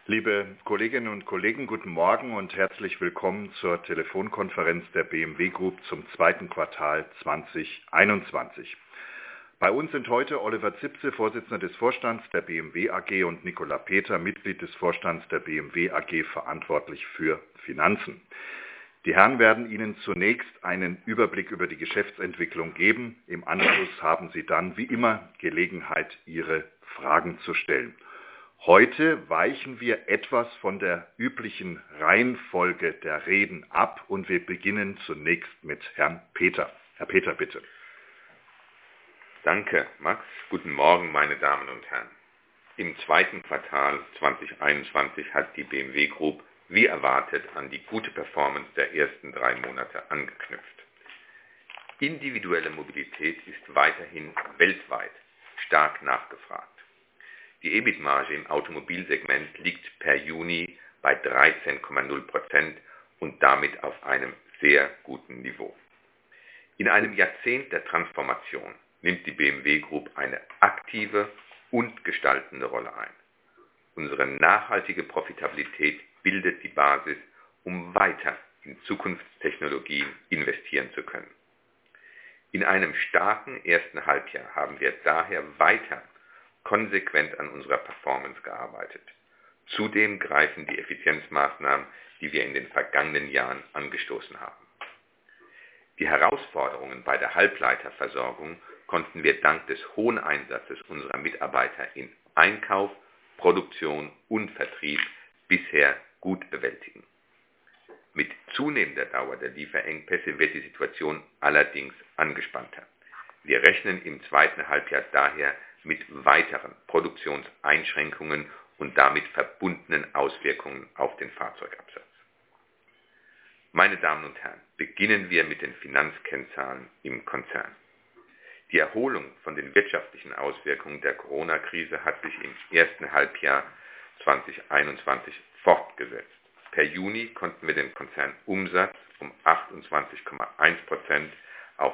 Liebe Kolleginnen und Kollegen, guten Morgen und herzlich willkommen zur Telefonkonferenz der BMW Group zum zweiten Quartal 2021. Bei uns sind heute Oliver Zipse, Vorsitzender des Vorstands der BMW AG, und Nicola Peter, Mitglied des Vorstands der BMW AG, verantwortlich für Finanzen. Die Herren werden Ihnen zunächst einen Überblick über die Geschäftsentwicklung geben. Im Anschluss haben Sie dann, wie immer, Gelegenheit, Ihre Fragen zu stellen. Heute weichen wir etwas von der üblichen Reihenfolge der Reden ab und wir beginnen zunächst mit Herrn Peter. Herr Peter, bitte. Danke, Max. Guten Morgen, meine Damen und Herren. Im zweiten Quartal 2021 hat die BMW Group wie erwartet an die gute Performance der ersten 3 Monate angeknüpft. Individuelle Mobilität ist weiterhin weltweit stark nachgefragt. Die EBIT-Marge im Automobilsegment liegt per Juni bei 13,0% und damit auf einem sehr guten Niveau. In einem Jahrzehnt der Transformation nimmt die BMW Group eine aktive und gestaltende Rolle ein. Unsere nachhaltige Profitabilität bildet die Basis, um weiter in Zukunftstechnologien investieren zu können. In einem starken ersten Halbjahr haben wir daher weiter konsequent an unserer Performance gearbeitet. Zudem greifen die Effizienzmaßnahmen, die wir in den vergangenen Jahren angestoßen haben. Die Herausforderungen bei der Halbleiterversorgung konnten wir dank des hohen Einsatzes unserer Mitarbeiter in Einkauf, Produktion und Vertrieb bisher gut bewältigen. Mit zunehmender Dauer der Lieferengpässe wird die Situation allerdings angespannter. Wir rechnen im zweiten Halbjahr daher mit weiteren Produktionseinschränkungen und damit verbundenen Auswirkungen auf den Fahrzeugabsatz. Meine Damen und Herren, beginnen wir mit den Finanzkennzahlen im Konzern. Die Erholung von den wirtschaftlichen Auswirkungen der Corona-Krise hat sich im ersten Halbjahr 2021 fortgesetzt. Per Juni konnten wir den Konzernumsatz um 28,1% auf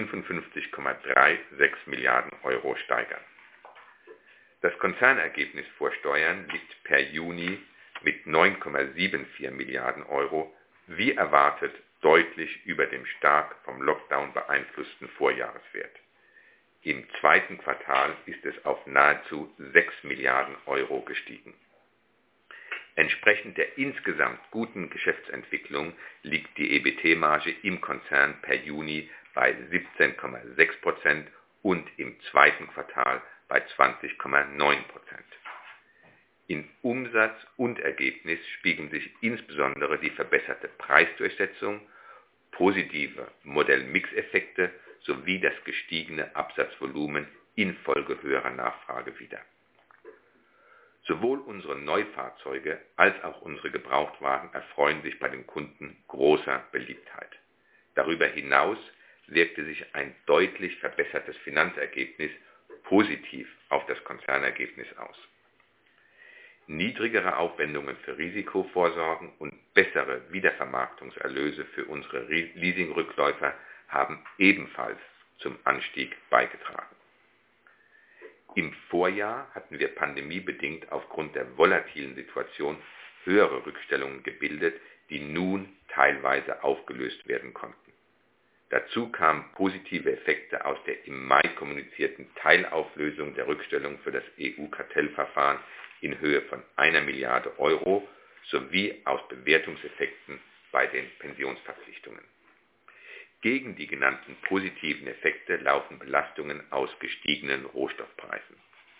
55,36 Milliarden Euro steigern. Das Konzernergebnis vor Steuern liegt per Juni mit 9,74 Milliarden Euro, wie erwartet, deutlich über dem stark vom Lockdown beeinflussten Vorjahreswert. Im zweiten Quartal ist es auf nahezu 6 Milliarden Euro gestiegen. Entsprechend der insgesamt guten Geschäftsentwicklung liegt die EBT-Marge im Konzern per Juni bei 17,6% und im zweiten Quartal bei 20,9%. In Umsatz und Ergebnis spiegeln sich insbesondere die verbesserte Preisdurchsetzung, positive Modell-Mix-Effekte sowie das gestiegene Absatzvolumen infolge höherer Nachfrage wider. Sowohl unsere Neufahrzeuge als auch unsere Gebrauchtwagen erfreuen sich bei den Kunden großer Beliebtheit. Darüber hinaus wirkte sich ein deutlich verbessertes Finanzergebnis positiv auf das Konzernergebnis aus. Niedrigere Aufwendungen für Risikovorsorgen und bessere Wiedervermarktungserlöse für unsere Leasingrückläufer haben ebenfalls zum Anstieg beigetragen. Im Vorjahr hatten wir pandemiebedingt aufgrund der volatilen Situation höhere Rückstellungen gebildet, die nun teilweise aufgelöst werden konnten. Dazu kamen positive Effekte aus der im Mai kommunizierten Teilauflösung der Rückstellung für das EU-Kartellverfahren in Höhe von 1 Milliarde Euro sowie aus Bewertungseffekten bei den Pensionsverpflichtungen. Gegen die genannten positiven Effekte laufen Belastungen aus gestiegenen Rohstoffpreisen.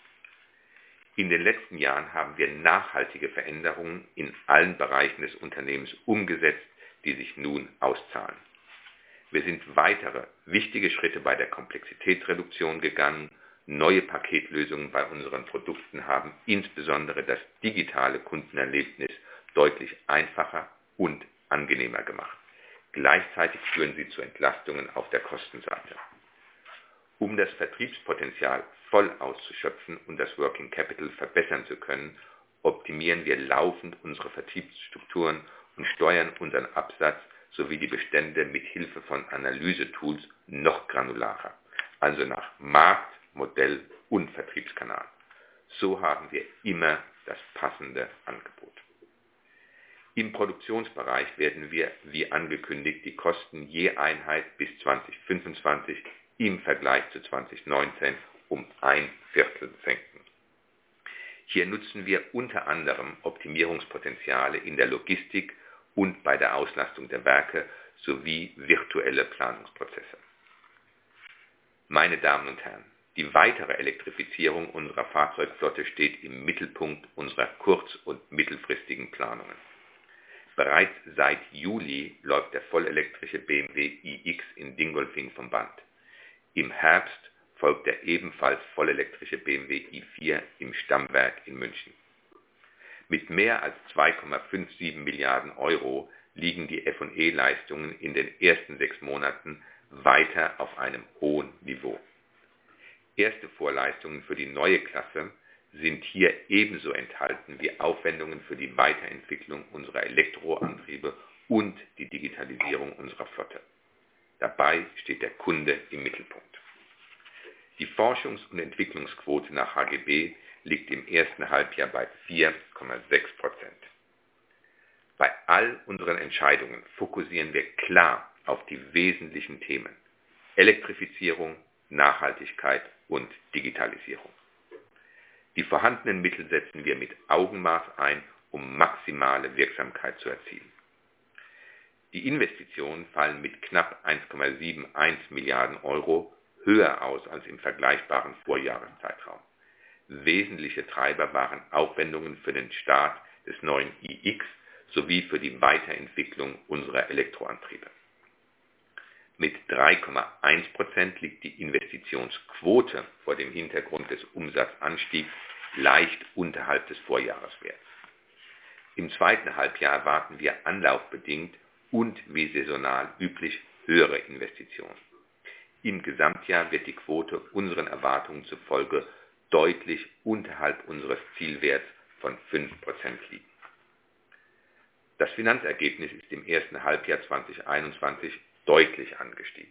In den letzten Jahren haben wir nachhaltige Veränderungen in allen Bereichen des Unternehmens umgesetzt, die sich nun auszahlen. Wir sind weitere wichtige Schritte bei der Komplexitätsreduktion gegangen. Neue Paketlösungen bei unseren Produkten haben insbesondere das digitale Kundenerlebnis deutlich einfacher und angenehmer gemacht. Gleichzeitig führen sie zu Entlastungen auf der Kostenseite. Um das Vertriebspotenzial voll auszuschöpfen und das Working Capital verbessern zu können, optimieren wir laufend unsere Vertriebsstrukturen und steuern unseren Absatz sowie die Bestände mit Hilfe von Analysetools noch granularer, also nach Markt, Modell und Vertriebskanal. So haben wir immer das passende Angebot. Im Produktionsbereich werden wir, wie angekündigt, die Kosten je Einheit bis 2025 im Vergleich zu 2019 um 1/4 senken. Hier nutzen wir unter anderem Optimierungspotenziale in der Logistik und bei der Auslastung der Werke sowie virtuelle Planungsprozesse. Meine Damen und Herren, die weitere Elektrifizierung unserer Fahrzeugflotte steht im Mittelpunkt unserer kurz- und mittelfristigen Planungen. Bereits seit Juli läuft der vollelektrische BMW iX in Dingolfing vom Band. Im Herbst folgt der ebenfalls vollelektrische BMW i4 im Stammwerk in München. Mit mehr als 2,57 Milliarden Euro liegen die F&E-Leistungen in den ersten 6 Monaten weiter auf einem hohen Niveau. Erste Vorleistungen für die neue Klasse sind hier ebenso enthalten wie Aufwendungen für die Weiterentwicklung unserer Elektroantriebe und die Digitalisierung unserer Flotte. Dabei steht der Kunde im Mittelpunkt. Die Forschungs- und Entwicklungsquote nach HGB liegt im ersten Halbjahr bei 4,6%. Bei all unseren Entscheidungen fokussieren wir klar auf die wesentlichen Themen: Elektrifizierung, Nachhaltigkeit und Digitalisierung. Die vorhandenen Mittel setzen wir mit Augenmaß ein, um maximale Wirksamkeit zu erzielen. Die Investitionen fallen mit knapp 1,71 Milliarden Euro höher aus als im vergleichbaren Vorjahreszeitraum. Wesentliche Treiber waren Aufwendungen für den Start des neuen iX sowie für die unserer Elektroantriebe. Mit 3,1% liegt die Investitionsquote vor dem Hintergrund des Umsatzanstiegs leicht unterhalb des Vorjahreswerts. Im zweiten Halbjahr erwarten wir anlaufbedingt und wie saisonal üblich höhere Investitionen. Im Gesamtjahr wird die Quote unseren Erwartungen zufolge deutlich unterhalb unseres Zielwerts von 5% liegen. Das Finanzergebnis ist im ersten Halbjahr 2021 deutlich angestiegen.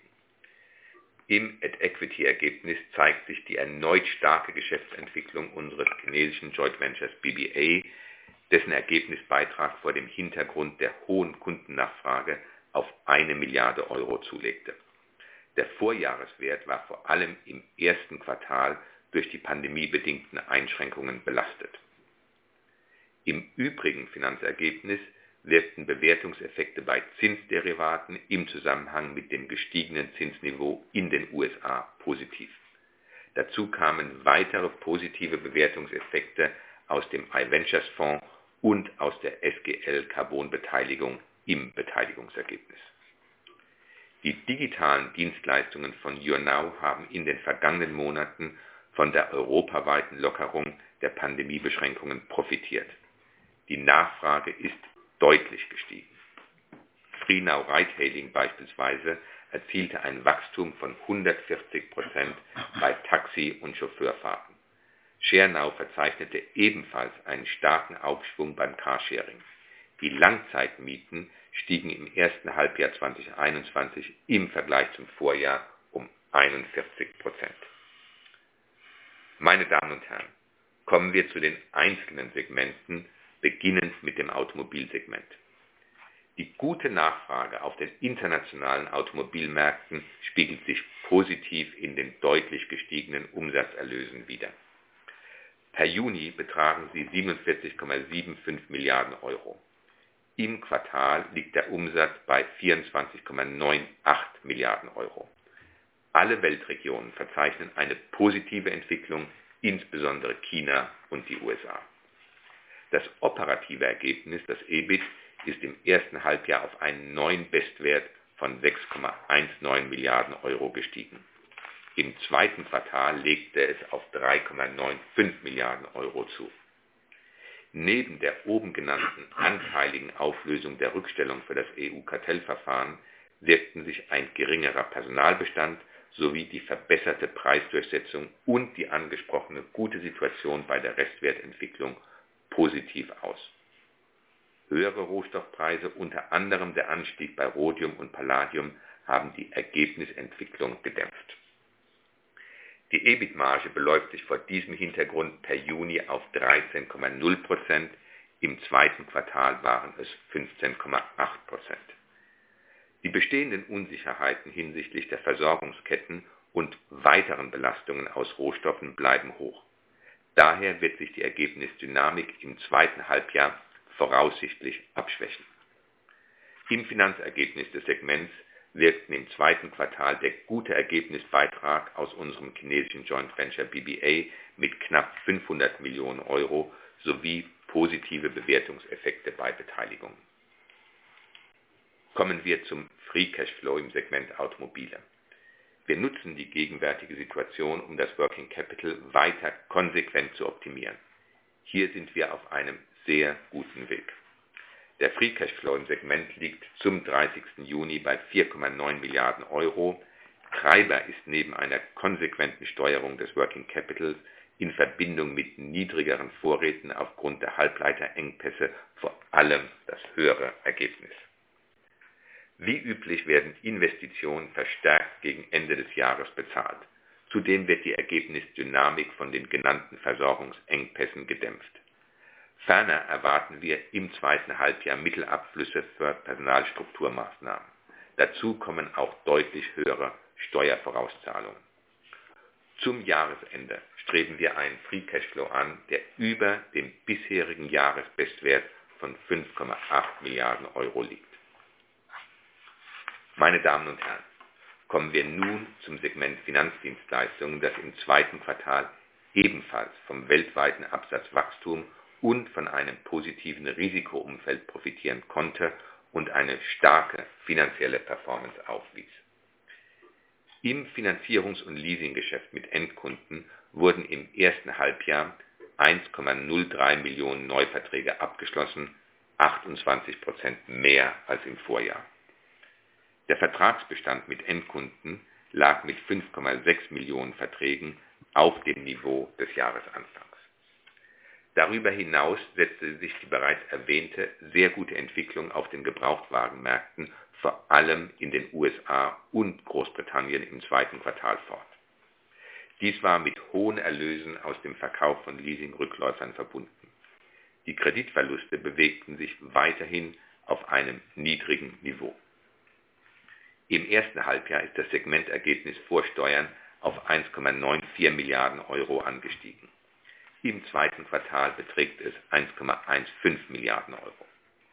Im At-Equity-Ergebnis zeigt sich die erneut starke Geschäftsentwicklung unseres chinesischen Joint Ventures BBA, dessen Ergebnisbeitrag vor dem Hintergrund der hohen Kundennachfrage auf 1 Milliarde Euro zulegte. Der Vorjahreswert war vor allem im ersten Quartal durch die pandemiebedingten Einschränkungen belastet. Im übrigen Finanzergebnis wirkten Bewertungseffekte bei Zinsderivaten im Zusammenhang mit dem gestiegenen Zinsniveau in den USA positiv. Dazu kamen weitere positive Bewertungseffekte aus dem iVentures Fonds und aus der SGL Carbon Beteiligung im Beteiligungsergebnis. Die digitalen Dienstleistungen von YourNow haben in den vergangenen Monaten von der europaweiten Lockerung der Pandemiebeschränkungen profitiert. Die Nachfrage ist deutlich gestiegen. FreeNow Ride-Hailing beispielsweise erzielte ein Wachstum von 140% bei Taxi- und Chauffeurfahrten. ShareNow verzeichnete ebenfalls einen starken Aufschwung beim Carsharing. Die Langzeitmieten stiegen im ersten Halbjahr 2021 im Vergleich zum Vorjahr um 41%. Meine Damen und Herren, kommen wir zu den einzelnen Segmenten, beginnend mit dem Automobilsegment. Die gute Nachfrage auf den internationalen Automobilmärkten spiegelt sich positiv in den deutlich gestiegenen Umsatzerlösen wider. Per Juni betragen sie 47,75 Milliarden Euro. Im Quartal liegt der Umsatz bei 24,98 Milliarden Euro. Alle Weltregionen verzeichnen eine positive Entwicklung, insbesondere China und die USA. Das operative Ergebnis, das EBIT, ist im ersten Halbjahr auf einen neuen Bestwert von 6,19 Milliarden Euro gestiegen. Im zweiten Quartal legte es auf 3,95 Milliarden Euro zu. Neben der oben genannten anteiligen Auflösung der Rückstellung für das EU-Kartellverfahren wirkten sich ein geringerer Personalbestand sowie die verbesserte Preisdurchsetzung und die angesprochene gute Situation bei der Restwertentwicklung positiv aus. Höhere Rohstoffpreise, unter anderem der Anstieg bei Rhodium und Palladium, haben die Ergebnisentwicklung gedämpft. Die EBIT-Marge beläuft sich vor diesem Hintergrund per Juni auf 13,0%, im zweiten Quartal waren es 15,8%. Die bestehenden Unsicherheiten hinsichtlich der Versorgungsketten und weiteren Belastungen aus Rohstoffen bleiben hoch. Daher wird sich die Ergebnisdynamik im zweiten Halbjahr voraussichtlich abschwächen. Im Finanzergebnis des Segments wirkten im zweiten Quartal der gute Ergebnisbeitrag aus unserem chinesischen Joint Venture BBA mit knapp 500 Millionen Euro sowie positive Bewertungseffekte bei Beteiligungen. Kommen wir zum Free Cashflow im Segment Automobile. Wir nutzen die gegenwärtige Situation, um das Working Capital weiter konsequent zu optimieren. Hier sind wir auf einem sehr guten Weg. Der Free Cashflow im Segment liegt zum 30. Juni bei 4,9 Milliarden Euro. Treiber ist neben einer konsequenten Steuerung des Working Capitals in Verbindung mit niedrigeren Vorräten aufgrund der Halbleiterengpässe vor allem das höhere Ergebnis. Wie üblich werden Investitionen verstärkt gegen Ende des Jahres bezahlt. Zudem wird die Ergebnisdynamik von den genannten Versorgungsengpässen gedämpft. Ferner erwarten wir im zweiten Halbjahr Mittelabflüsse für Personalstrukturmaßnahmen. Dazu kommen auch deutlich höhere Steuervorauszahlungen. Zum Jahresende streben wir einen Free Cashflow an, der über dem bisherigen Jahresbestwert von 5,8 Milliarden Euro liegt. Meine Damen und Herren, kommen wir nun zum Segment Finanzdienstleistungen, das im zweiten Quartal ebenfalls vom weltweiten Absatzwachstum und von einem positiven Risikoumfeld profitieren konnte und eine starke finanzielle Performance aufwies. Im Finanzierungs- und Leasinggeschäft mit Endkunden wurden im ersten Halbjahr 1,03 Millionen Neuverträge abgeschlossen, 28% mehr als im Vorjahr. Der Vertragsbestand mit Endkunden lag mit 5,6 Millionen Verträgen auf dem Niveau des Jahresanfangs. Darüber hinaus setzte sich die bereits erwähnte sehr gute Entwicklung auf den Gebrauchtwagenmärkten, vor allem in den USA und Großbritannien im zweiten Quartal fort. Dies war mit hohen Erlösen aus dem Verkauf von Leasingrückläufern verbunden. Die Kreditverluste bewegten sich weiterhin auf einem niedrigen Niveau. Im ersten Halbjahr ist das Segmentergebnis vor Steuern auf 1,94 Milliarden Euro angestiegen. Im zweiten Quartal beträgt es 1,15 Milliarden Euro.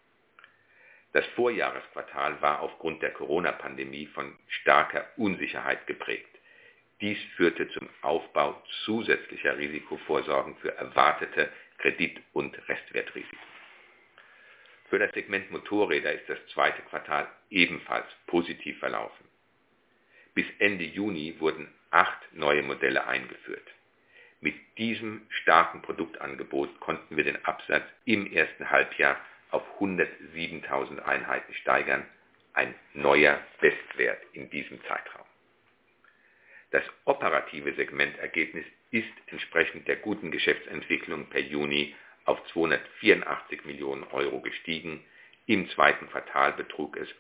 Das Vorjahresquartal war aufgrund der Corona-Pandemie von starker Unsicherheit geprägt. Dies führte zum Aufbau zusätzlicher Risikovorsorgen für erwartete Kredit- und Restwertrisiken. Für das Segment Motorräder ist das zweite Quartal ebenfalls positiv verlaufen. Bis Ende Juni wurden 8 neue Modelle eingeführt. Mit diesem starken Produktangebot konnten wir den Absatz im ersten Halbjahr auf 107.000 Einheiten steigern, ein neuer Bestwert in diesem Zeitraum. Das operative Segmentergebnis ist entsprechend der guten Geschäftsentwicklung per Juni auf 284 Millionen Euro gestiegen. Im zweiten Quartal betrug es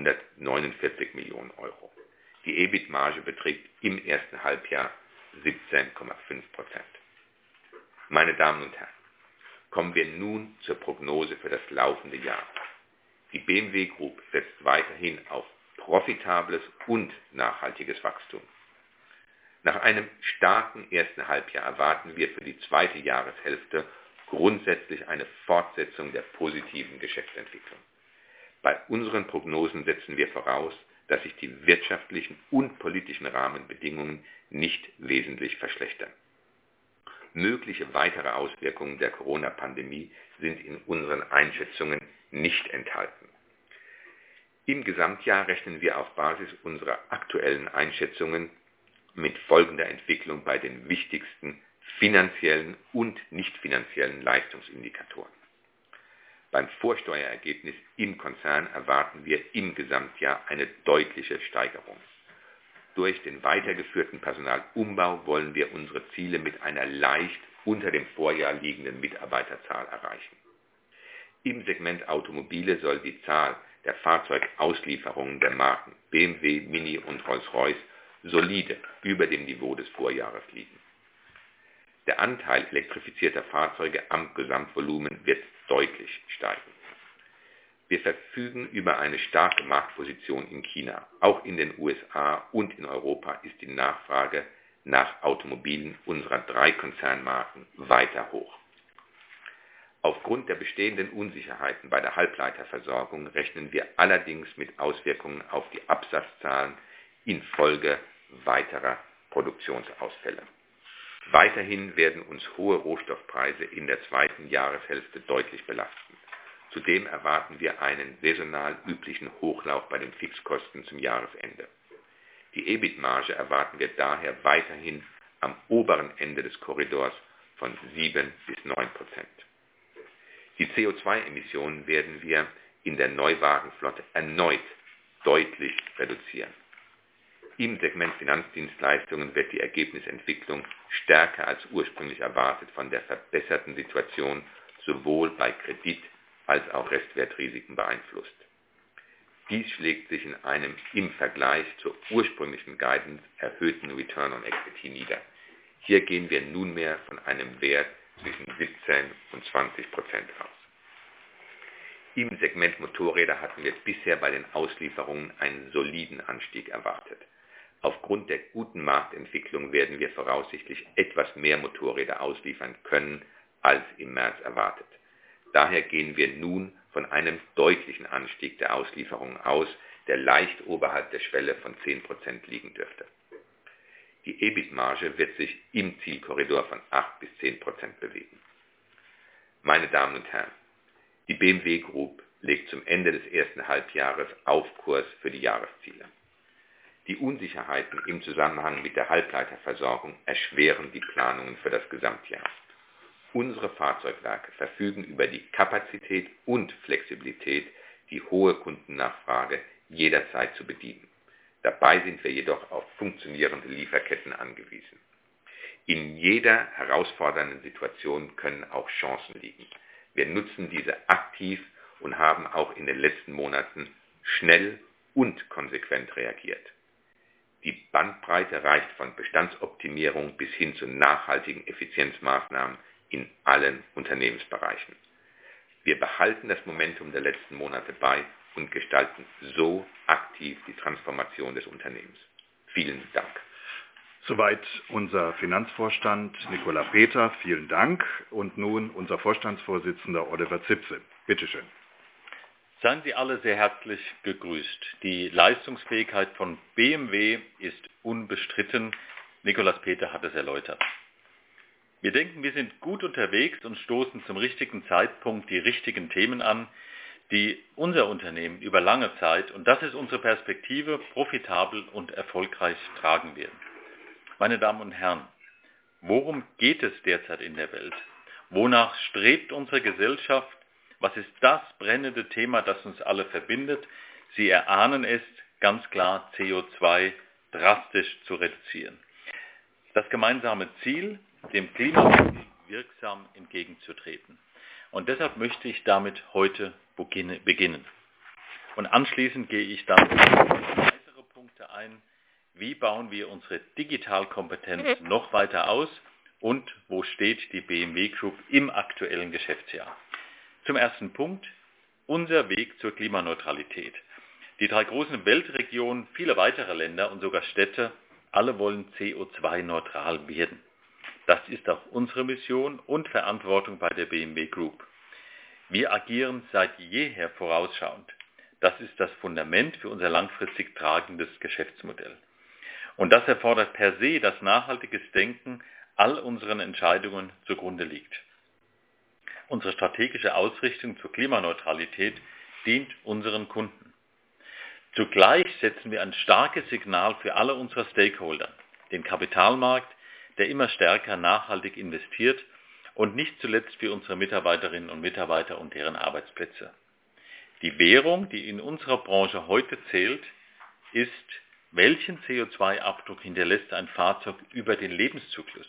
149 Millionen Euro. Die EBIT-Marge beträgt im ersten Halbjahr 17,5%. Meine Damen und Herren, kommen wir nun zur Prognose für das laufende Jahr. Die BMW Group setzt weiterhin auf profitables und nachhaltiges Wachstum. Nach einem starken ersten Halbjahr erwarten wir für die zweite Jahreshälfte grundsätzlich eine Fortsetzung der positiven Geschäftsentwicklung. Bei unseren Prognosen setzen wir voraus, dass sich die wirtschaftlichen und politischen Rahmenbedingungen nicht wesentlich verschlechtern. Mögliche weitere Auswirkungen der Corona-Pandemie sind in unseren Einschätzungen nicht enthalten. Im Gesamtjahr rechnen wir auf Basis unserer aktuellen Einschätzungen mit folgender Entwicklung bei den wichtigsten finanziellen und nicht finanziellen Leistungsindikatoren. Beim Vorsteuerergebnis im Konzern erwarten wir im Gesamtjahr eine deutliche Steigerung. Durch den weitergeführten Personalumbau wollen wir unsere Ziele mit einer leicht unter dem Vorjahr liegenden Mitarbeiterzahl erreichen. Im Segment Automobile soll die Zahl der Fahrzeugauslieferungen der Marken BMW, Mini und Rolls-Royce solide über dem Niveau des Vorjahres liegen. Der Anteil elektrifizierter Fahrzeuge am Gesamtvolumen wird deutlich steigen. Wir verfügen über eine starke Marktposition in China. Auch in den USA und in Europa ist die Nachfrage nach Automobilen unserer 3 Konzernmarken weiter hoch. Aufgrund der bestehenden Unsicherheiten bei der Halbleiterversorgung rechnen wir allerdings mit Auswirkungen auf die Absatzzahlen infolge weiterer Produktionsausfälle. Weiterhin werden uns hohe Rohstoffpreise in der zweiten Jahreshälfte deutlich belasten. Zudem erwarten wir einen saisonal üblichen Hochlauf bei den Fixkosten zum Jahresende. Die EBIT-Marge erwarten wir daher weiterhin am oberen Ende des Korridors von 7 bis 9%. Die CO2-Emissionen werden wir in der Neuwagenflotte erneut deutlich reduzieren. Im Segment Finanzdienstleistungen wird die Ergebnisentwicklung stärker als ursprünglich erwartet von der verbesserten Situation sowohl bei Kredit- als auch Restwertrisiken beeinflusst. Dies schlägt sich in einem im Vergleich zur ursprünglichen Guidance erhöhten Return on Equity nieder. Hier gehen wir nunmehr von einem Wert zwischen 17 und 20% aus. Im Segment Motorräder hatten wir bisher bei den Auslieferungen einen soliden Anstieg erwartet. Aufgrund der guten Marktentwicklung werden wir voraussichtlich etwas mehr Motorräder ausliefern können als im März erwartet. Daher gehen wir nun von einem deutlichen Anstieg der Auslieferungen aus, der leicht oberhalb der Schwelle von 10% liegen dürfte. Die EBIT-Marge wird sich im Zielkorridor von 8 bis 10% bewegen. Meine Damen und Herren, die BMW Group legt zum Ende des ersten Halbjahres Aufkurs für die Jahresziele. Die Unsicherheiten im Zusammenhang mit der Halbleiterversorgung erschweren die Planungen für das Gesamtjahr. Unsere Fahrzeugwerke verfügen über die Kapazität und Flexibilität, die hohe Kundennachfrage jederzeit zu bedienen. Dabei sind wir jedoch auf funktionierende Lieferketten angewiesen. In jeder herausfordernden Situation können auch Chancen liegen. Wir nutzen diese aktiv und haben auch in den letzten Monaten schnell und konsequent reagiert. Die Bandbreite reicht von Bestandsoptimierung bis hin zu nachhaltigen Effizienzmaßnahmen in allen Unternehmensbereichen. Wir behalten das Momentum der letzten Monate bei und gestalten so aktiv die Transformation des Unternehmens. Vielen Dank. Soweit unser Finanzvorstand Nicola Peter. Vielen Dank. Und nun unser Vorstandsvorsitzender Oliver Zipse. Bitte schön. Seien Sie alle sehr herzlich gegrüßt. Die Leistungsfähigkeit von BMW ist unbestritten. Nikolaus Peter hat es erläutert. Wir denken, wir sind gut unterwegs und stoßen zum richtigen Zeitpunkt die richtigen Themen an, die unser Unternehmen über lange Zeit, und das ist unsere Perspektive, profitabel und erfolgreich tragen werden. Meine Damen und Herren, worum geht es derzeit in der Welt? Wonach strebt unsere Gesellschaft? Was ist das brennende Thema, das uns alle verbindet? Sie erahnen es, ganz klar, CO2 drastisch zu reduzieren. Das gemeinsame Ziel, dem Klimawandel wirksam entgegenzutreten. Und deshalb möchte ich damit heute beginnen. Und anschließend gehe ich dann auf weitere Punkte ein. Wie bauen wir unsere Digitalkompetenz noch weiter aus und wo steht die BMW Group im aktuellen Geschäftsjahr? Zum ersten Punkt, unser Weg zur Klimaneutralität. Die 3 großen Weltregionen, viele weitere Länder und sogar Städte, alle wollen CO2-neutral werden. Das ist auch unsere Mission und Verantwortung bei der BMW Group. Wir agieren seit jeher vorausschauend. Das ist das Fundament für unser langfristig tragendes Geschäftsmodell. Und das erfordert per se, dass nachhaltiges Denken all unseren Entscheidungen zugrunde liegt. Unsere strategische Ausrichtung zur Klimaneutralität dient unseren Kunden. Zugleich setzen wir ein starkes Signal für alle unsere Stakeholder, den Kapitalmarkt, der immer stärker nachhaltig investiert und nicht zuletzt für unsere Mitarbeiterinnen und Mitarbeiter und deren Arbeitsplätze. Die Währung, die in unserer Branche heute zählt, ist, welchen CO2-Abdruck hinterlässt ein Fahrzeug über den Lebenszyklus.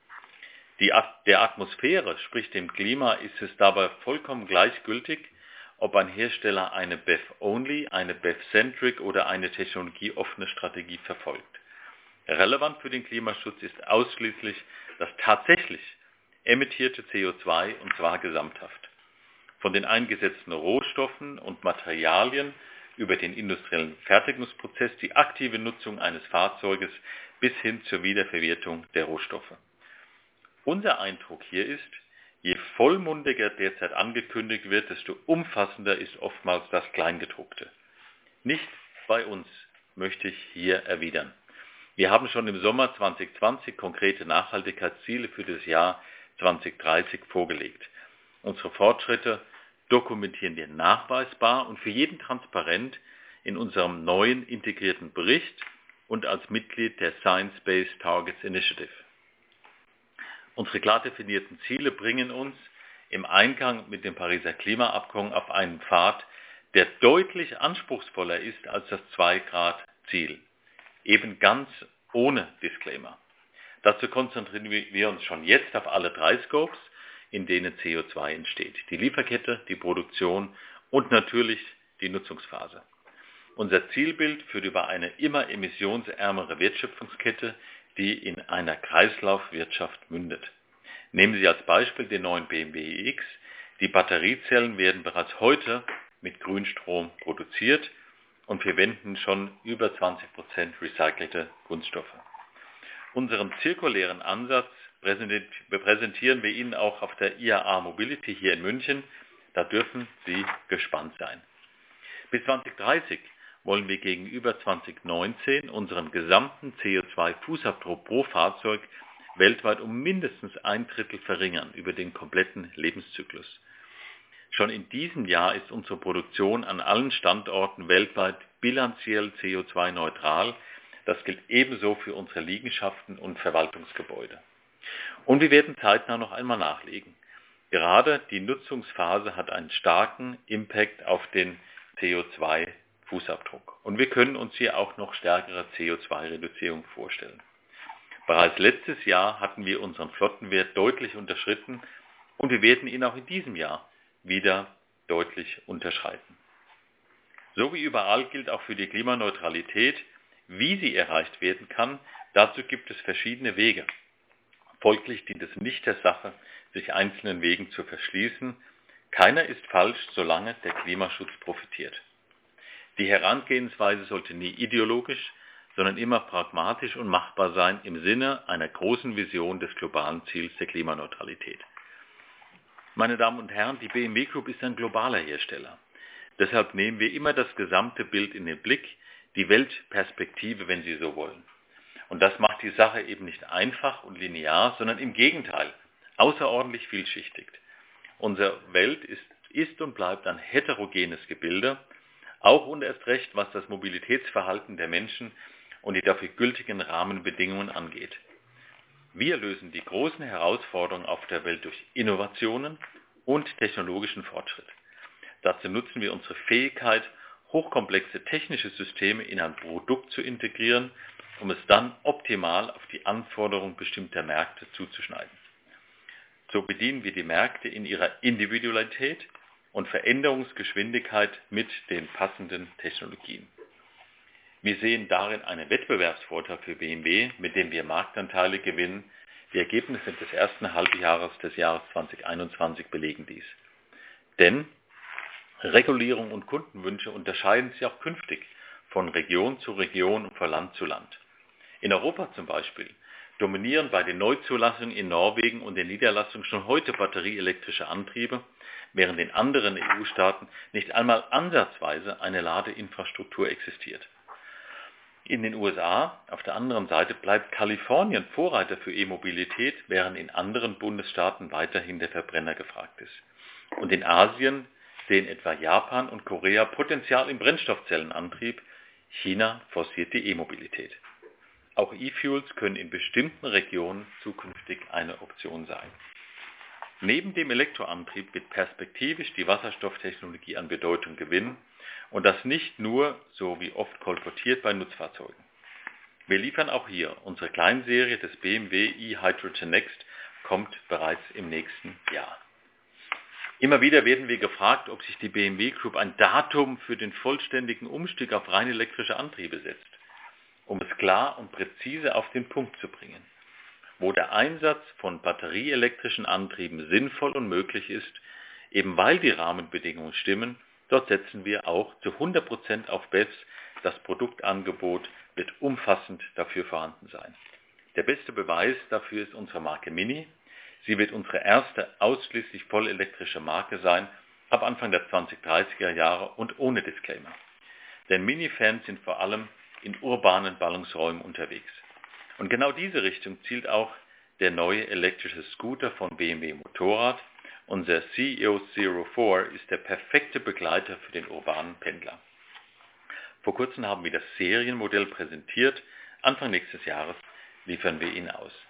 Der Atmosphäre, sprich dem Klima, ist es dabei vollkommen gleichgültig, ob ein Hersteller eine BEV-Only, eine BEV-Centric oder eine technologieoffene Strategie verfolgt. Relevant für den Klimaschutz ist ausschließlich das tatsächlich emittierte CO2, und zwar gesamthaft. Von den eingesetzten Rohstoffen und Materialien über den industriellen Fertigungsprozess, die aktive Nutzung eines Fahrzeuges bis hin zur Wiederverwertung der Rohstoffe. Unser Eindruck hier ist, je vollmundiger derzeit angekündigt wird, desto umfassender ist oftmals das Kleingedruckte. Nicht bei uns, möchte ich hier erwidern. Wir haben schon im Sommer 2020 konkrete Nachhaltigkeitsziele für das Jahr 2030 vorgelegt. Unsere Fortschritte dokumentieren wir nachweisbar und für jeden transparent in unserem neuen integrierten Bericht und als Mitglied der Science-Based Targets Initiative. Unsere klar definierten Ziele bringen uns im Einklang mit dem Pariser Klimaabkommen auf einen Pfad, der deutlich anspruchsvoller ist als das 2-Grad-Ziel. Eben ganz ohne Disclaimer. Dazu konzentrieren wir uns schon jetzt auf alle 3 Scopes, in denen CO2 entsteht. Die Lieferkette, die Produktion und natürlich die Nutzungsphase. Unser Zielbild führt über eine immer emissionsärmere Wertschöpfungskette, die in einer Kreislaufwirtschaft mündet. Nehmen Sie als Beispiel den neuen BMW iX. Die Batteriezellen werden bereits heute mit Grünstrom produziert und verwenden schon über 20% recycelte Kunststoffe. Unseren zirkulären Ansatz präsentieren wir Ihnen auch auf der IAA Mobility hier in München. Da dürfen Sie gespannt sein. Bis 2030 wollen wir gegenüber 2019 unseren gesamten CO2-Fußabdruck pro Fahrzeug weltweit um mindestens 1/3 verringern über den kompletten Lebenszyklus. Schon in diesem Jahr ist unsere Produktion an allen Standorten weltweit bilanziell CO2-neutral. Das gilt ebenso für unsere Liegenschaften und Verwaltungsgebäude. Und wir werden zeitnah noch einmal nachlegen. Gerade die Nutzungsphase hat einen starken Impact auf den CO2-Fußabdruck. Und wir können uns hier auch noch stärkere CO2-Reduzierung vorstellen. Bereits letztes Jahr hatten wir unseren Flottenwert deutlich unterschritten und wir werden ihn auch in diesem Jahr wieder deutlich unterschreiten. So wie überall gilt auch für die Klimaneutralität, wie sie erreicht werden kann, dazu gibt es verschiedene Wege. Folglich dient es nicht der Sache, sich einzelnen Wegen zu verschließen. Keiner ist falsch, solange der Klimaschutz profitiert. Die Herangehensweise sollte nie ideologisch, sondern immer pragmatisch und machbar sein im Sinne einer großen Vision des globalen Ziels der Klimaneutralität. Meine Damen und Herren, die BMW Group ist ein globaler Hersteller. Deshalb nehmen wir immer das gesamte Bild in den Blick, die Weltperspektive, wenn Sie so wollen. Und das macht die Sache eben nicht einfach und linear, sondern im Gegenteil, außerordentlich vielschichtig. Unsere Welt ist und bleibt ein heterogenes Gebilde, auch und erst recht, was das Mobilitätsverhalten der Menschen und die dafür gültigen Rahmenbedingungen angeht. Wir lösen die großen Herausforderungen auf der Welt durch Innovationen und technologischen Fortschritt. Dazu nutzen wir unsere Fähigkeit, hochkomplexe technische Systeme in ein Produkt zu integrieren, um es dann optimal auf die Anforderungen bestimmter Märkte zuzuschneiden. So bedienen wir die Märkte in ihrer Individualität und Veränderungsgeschwindigkeit mit den passenden Technologien. Wir sehen darin einen Wettbewerbsvorteil für BMW, mit dem wir Marktanteile gewinnen. Die Ergebnisse des ersten Halbjahres des Jahres 2021 belegen dies. Denn Regulierung und Kundenwünsche unterscheiden sich auch künftig von Region zu Region und von Land zu Land. In Europa zum Beispiel dominieren bei den Neuzulassungen in Norwegen und den Niederlassungen schon heute batterieelektrische Antriebe, während in anderen EU-Staaten nicht einmal ansatzweise eine Ladeinfrastruktur existiert. In den USA, auf der anderen Seite, bleibt Kalifornien Vorreiter für E-Mobilität, während in anderen Bundesstaaten weiterhin der Verbrenner gefragt ist. Und in Asien sehen etwa Japan und Korea Potenzial im Brennstoffzellenantrieb, China forciert die E-Mobilität. Auch E-Fuels können in bestimmten Regionen zukünftig eine Option sein. Neben dem Elektroantrieb wird perspektivisch die Wasserstofftechnologie an Bedeutung gewinnen und das nicht nur, so wie oft kolportiert, bei Nutzfahrzeugen. Wir liefern auch hier. Unsere Kleinserie des BMW eHydrogen Next kommt bereits im nächsten Jahr. Immer wieder werden wir gefragt, ob sich die BMW Group ein Datum für den vollständigen Umstieg auf rein elektrische Antriebe setzt. um es klar und präzise auf den Punkt zu bringen. Wo der Einsatz von batterieelektrischen Antrieben sinnvoll und möglich ist, eben weil die Rahmenbedingungen stimmen, dort setzen wir auch zu 100% auf BEVs. Das Produktangebot wird umfassend dafür vorhanden sein. Der beste Beweis dafür ist unsere Marke Mini. Sie wird unsere erste ausschließlich vollelektrische Marke sein, ab Anfang der 2030er Jahre und ohne Disclaimer. Denn Mini-Fans sind vor allem in urbanen Ballungsräumen unterwegs. Und genau diese Richtung zielt auch der neue elektrische Scooter von BMW Motorrad. Unser CEO 04 ist der perfekte Begleiter für den urbanen Pendler. Vor kurzem haben wir das Serienmodell präsentiert. Anfang nächstes Jahres liefern wir ihn aus.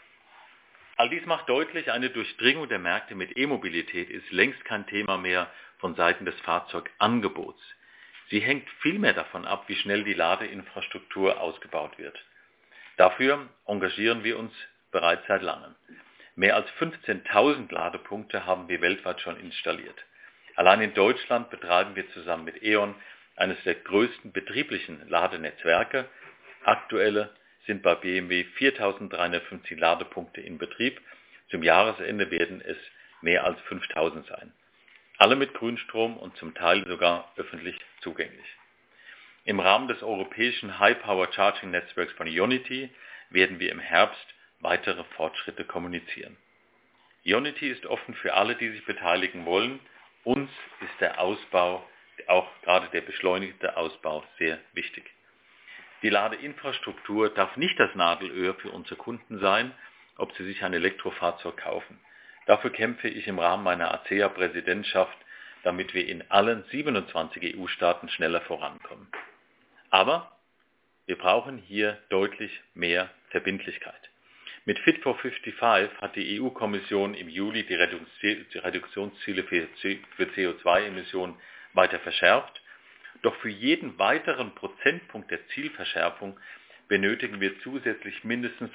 All dies macht deutlich, eine Durchdringung der Märkte mit E-Mobilität ist längst kein Thema mehr von Seiten des Fahrzeugangebots. Sie hängt vielmehr davon ab, wie schnell die Ladeinfrastruktur ausgebaut wird. Dafür engagieren wir uns bereits seit langem. Mehr als 15.000 Ladepunkte haben wir weltweit schon installiert. Allein in Deutschland betreiben wir zusammen mit E.ON eines der größten betrieblichen Ladenetzwerke. Aktuelle sind bei BMW 4.350 Ladepunkte in Betrieb. Zum Jahresende werden es mehr als 5.000 sein. Alle mit Grünstrom und zum Teil sogar öffentlich zugänglich. Im Rahmen des europäischen High-Power-Charging-Netzwerks von Ionity werden wir im Herbst weitere Fortschritte kommunizieren. Ionity ist offen für alle, die sich beteiligen wollen. Uns ist der Ausbau, auch gerade der beschleunigte Ausbau, sehr wichtig. Die Ladeinfrastruktur darf nicht das Nadelöhr für unsere Kunden sein, ob sie sich ein Elektrofahrzeug kaufen. Dafür kämpfe ich im Rahmen meiner ACEA-Präsidentschaft, damit wir in allen 27 EU-Staaten schneller vorankommen. Aber wir brauchen hier deutlich mehr Verbindlichkeit. Mit Fit for 55 hat die EU-Kommission im Juli die Reduktionsziele für CO2-Emissionen weiter verschärft. Doch für jeden weiteren Prozentpunkt der Zielverschärfung benötigen wir zusätzlich mindestens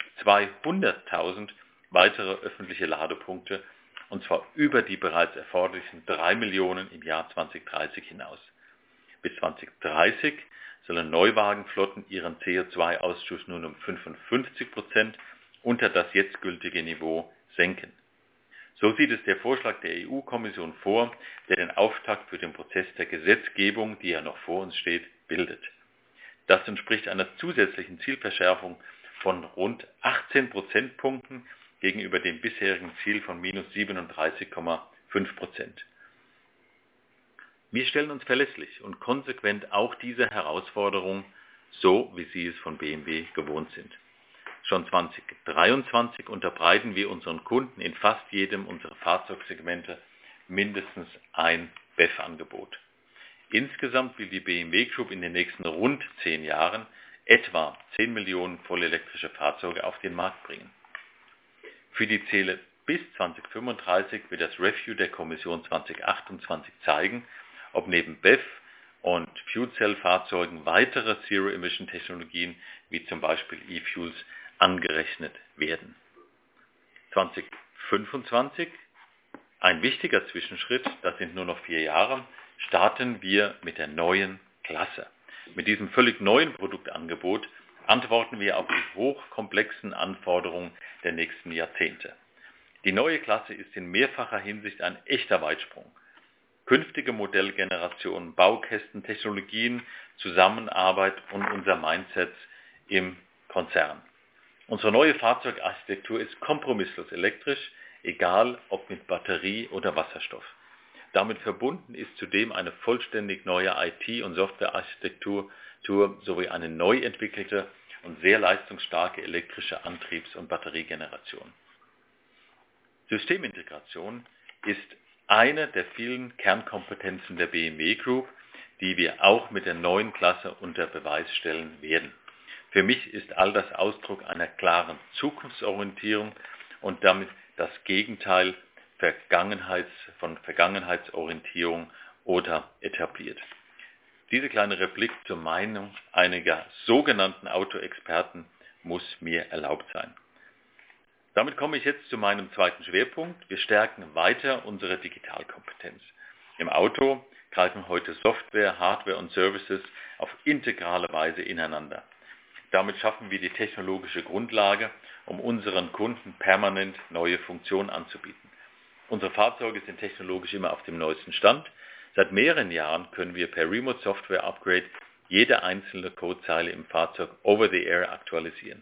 200.000 weitere öffentliche Ladepunkte, und zwar über die bereits erforderlichen 3 Millionen im Jahr 2030 hinaus. Bis 2030 sollen Neuwagenflotten ihren CO2-Ausstoß nun um 55% unter das jetzt gültige Niveau senken. So sieht es der Vorschlag der EU-Kommission vor, der den Auftakt für den Prozess der Gesetzgebung, die ja noch vor uns steht, bildet. Das entspricht einer zusätzlichen Zielverschärfung von rund 18 Prozentpunkten gegenüber dem bisherigen Ziel von minus 37,5%. Wir stellen uns verlässlich und konsequent auch diese Herausforderung, so wie Sie es von BMW gewohnt sind. Schon 2023 unterbreiten wir unseren Kunden in fast jedem unserer Fahrzeugsegmente mindestens ein BEV-Angebot. Insgesamt will die BMW Group in den nächsten rund 10 Jahren etwa 10 Millionen vollelektrische Fahrzeuge auf den Markt bringen. Für die Ziele bis 2035 wird das Review der Kommission 2028 zeigen, ob neben BEV und Fuel-Cell-Fahrzeugen weitere Zero-Emission-Technologien wie zum Beispiel E-Fuels angerechnet werden. 2025, ein wichtiger Zwischenschritt, das sind nur noch 4 Jahre, starten wir mit der neuen Klasse. Mit diesem völlig neuen Produktangebot antworten wir auf die hochkomplexen Anforderungen der nächsten Jahrzehnte. Die neue Klasse ist in mehrfacher Hinsicht ein echter Weitsprung. Künftige Modellgenerationen, Baukästen, Technologien, Zusammenarbeit und unser Mindset im Konzern. Unsere neue Fahrzeugarchitektur ist kompromisslos elektrisch, egal ob mit Batterie oder Wasserstoff. Damit verbunden ist zudem eine vollständig neue IT- und Softwarearchitektur sowie eine neu entwickelte und sehr leistungsstarke elektrische Antriebs- und Batteriegeneration. Systemintegration ist eine der vielen Kernkompetenzen der BMW Group, die wir auch mit der neuen Klasse unter Beweis stellen werden. Für mich ist all das Ausdruck einer klaren Zukunftsorientierung und damit das Gegenteil von Vergangenheitsorientierung oder etabliert. Diese kleine Replik zur Meinung einiger sogenannten Autoexperten muss mir erlaubt sein. Damit komme ich jetzt zu meinem zweiten Schwerpunkt. Wir stärken weiter unsere Digitalkompetenz. Im Auto greifen heute Software, Hardware und Services auf integrale Weise ineinander. Damit schaffen wir die technologische Grundlage, um unseren Kunden permanent neue Funktionen anzubieten. Unsere Fahrzeuge sind technologisch immer auf dem neuesten Stand. Seit mehreren Jahren können wir per Remote Software Upgrade jede einzelne Codezeile im Fahrzeug over the air aktualisieren.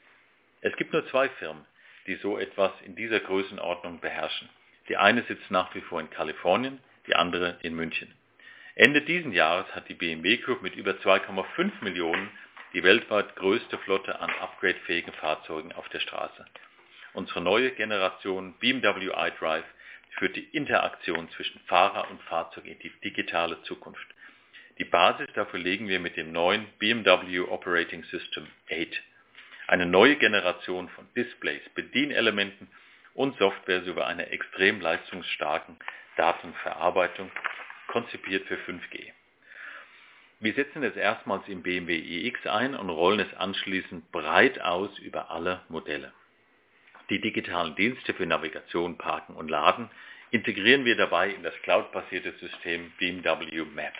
Es gibt nur 2 Firmen, die so etwas in dieser Größenordnung beherrschen. Die eine sitzt nach wie vor in Kalifornien, die andere in München. Ende diesen Jahres hat die BMW Group mit über 2,5 Millionen die weltweit größte Flotte an upgradefähigen Fahrzeugen auf der Straße. Unsere neue Generation BMW iDrive führt die Interaktion zwischen Fahrer und Fahrzeug in die digitale Zukunft. Die Basis dafür legen wir mit dem neuen BMW Operating System 8. Eine neue Generation von Displays, Bedienelementen und Software sowie einer extrem leistungsstarken Datenverarbeitung, konzipiert für 5G. Wir setzen es erstmals im BMW iX ein und rollen es anschließend breit aus über alle Modelle. Die digitalen Dienste für Navigation, Parken und Laden integrieren wir dabei in das cloudbasierte System BMW Maps.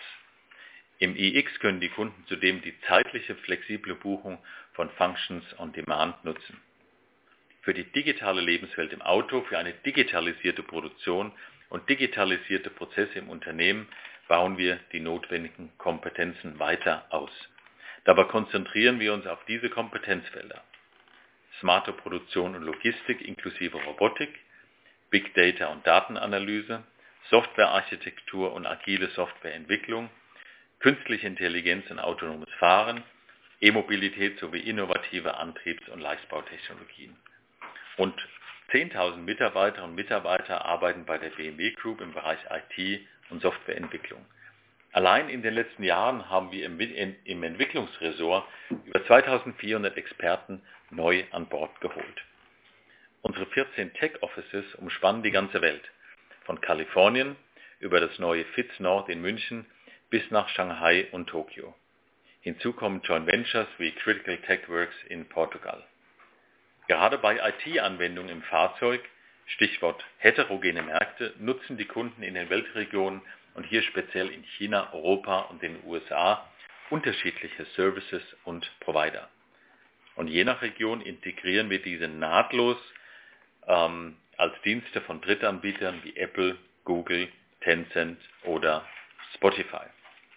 Im iX können die Kunden zudem die zeitliche flexible Buchung von Functions on Demand nutzen. Für die digitale Lebenswelt im Auto, für eine digitalisierte Produktion und digitalisierte Prozesse im Unternehmen bauen wir die notwendigen Kompetenzen weiter aus. Dabei konzentrieren wir uns auf diese Kompetenzfelder: smarte Produktion und Logistik inklusive Robotik, Big Data und Datenanalyse, Softwarearchitektur und agile Softwareentwicklung, künstliche Intelligenz und autonomes Fahren, E-Mobilität sowie innovative Antriebs- und Leichtbautechnologien. Und 10.000 Mitarbeiterinnen und Mitarbeiter arbeiten bei der BMW Group im Bereich IT und Softwareentwicklung. Allein in den letzten Jahren haben wir im Entwicklungsressort über 2.400 Experten neu an Bord geholt. Unsere 14 Tech Offices umspannen die ganze Welt, von Kalifornien über das neue FIZ Nord in München bis nach Shanghai und Tokio. Hinzu kommen Joint Ventures wie Critical Tech Works in Portugal. Gerade bei IT-Anwendungen im Fahrzeug, Stichwort heterogene Märkte, nutzen die Kunden in den Weltregionen und hier speziell in China, Europa und den USA unterschiedliche Services und Provider. Und je nach Region integrieren wir diese nahtlos als Dienste von Drittanbietern wie Apple, Google, Tencent oder Spotify.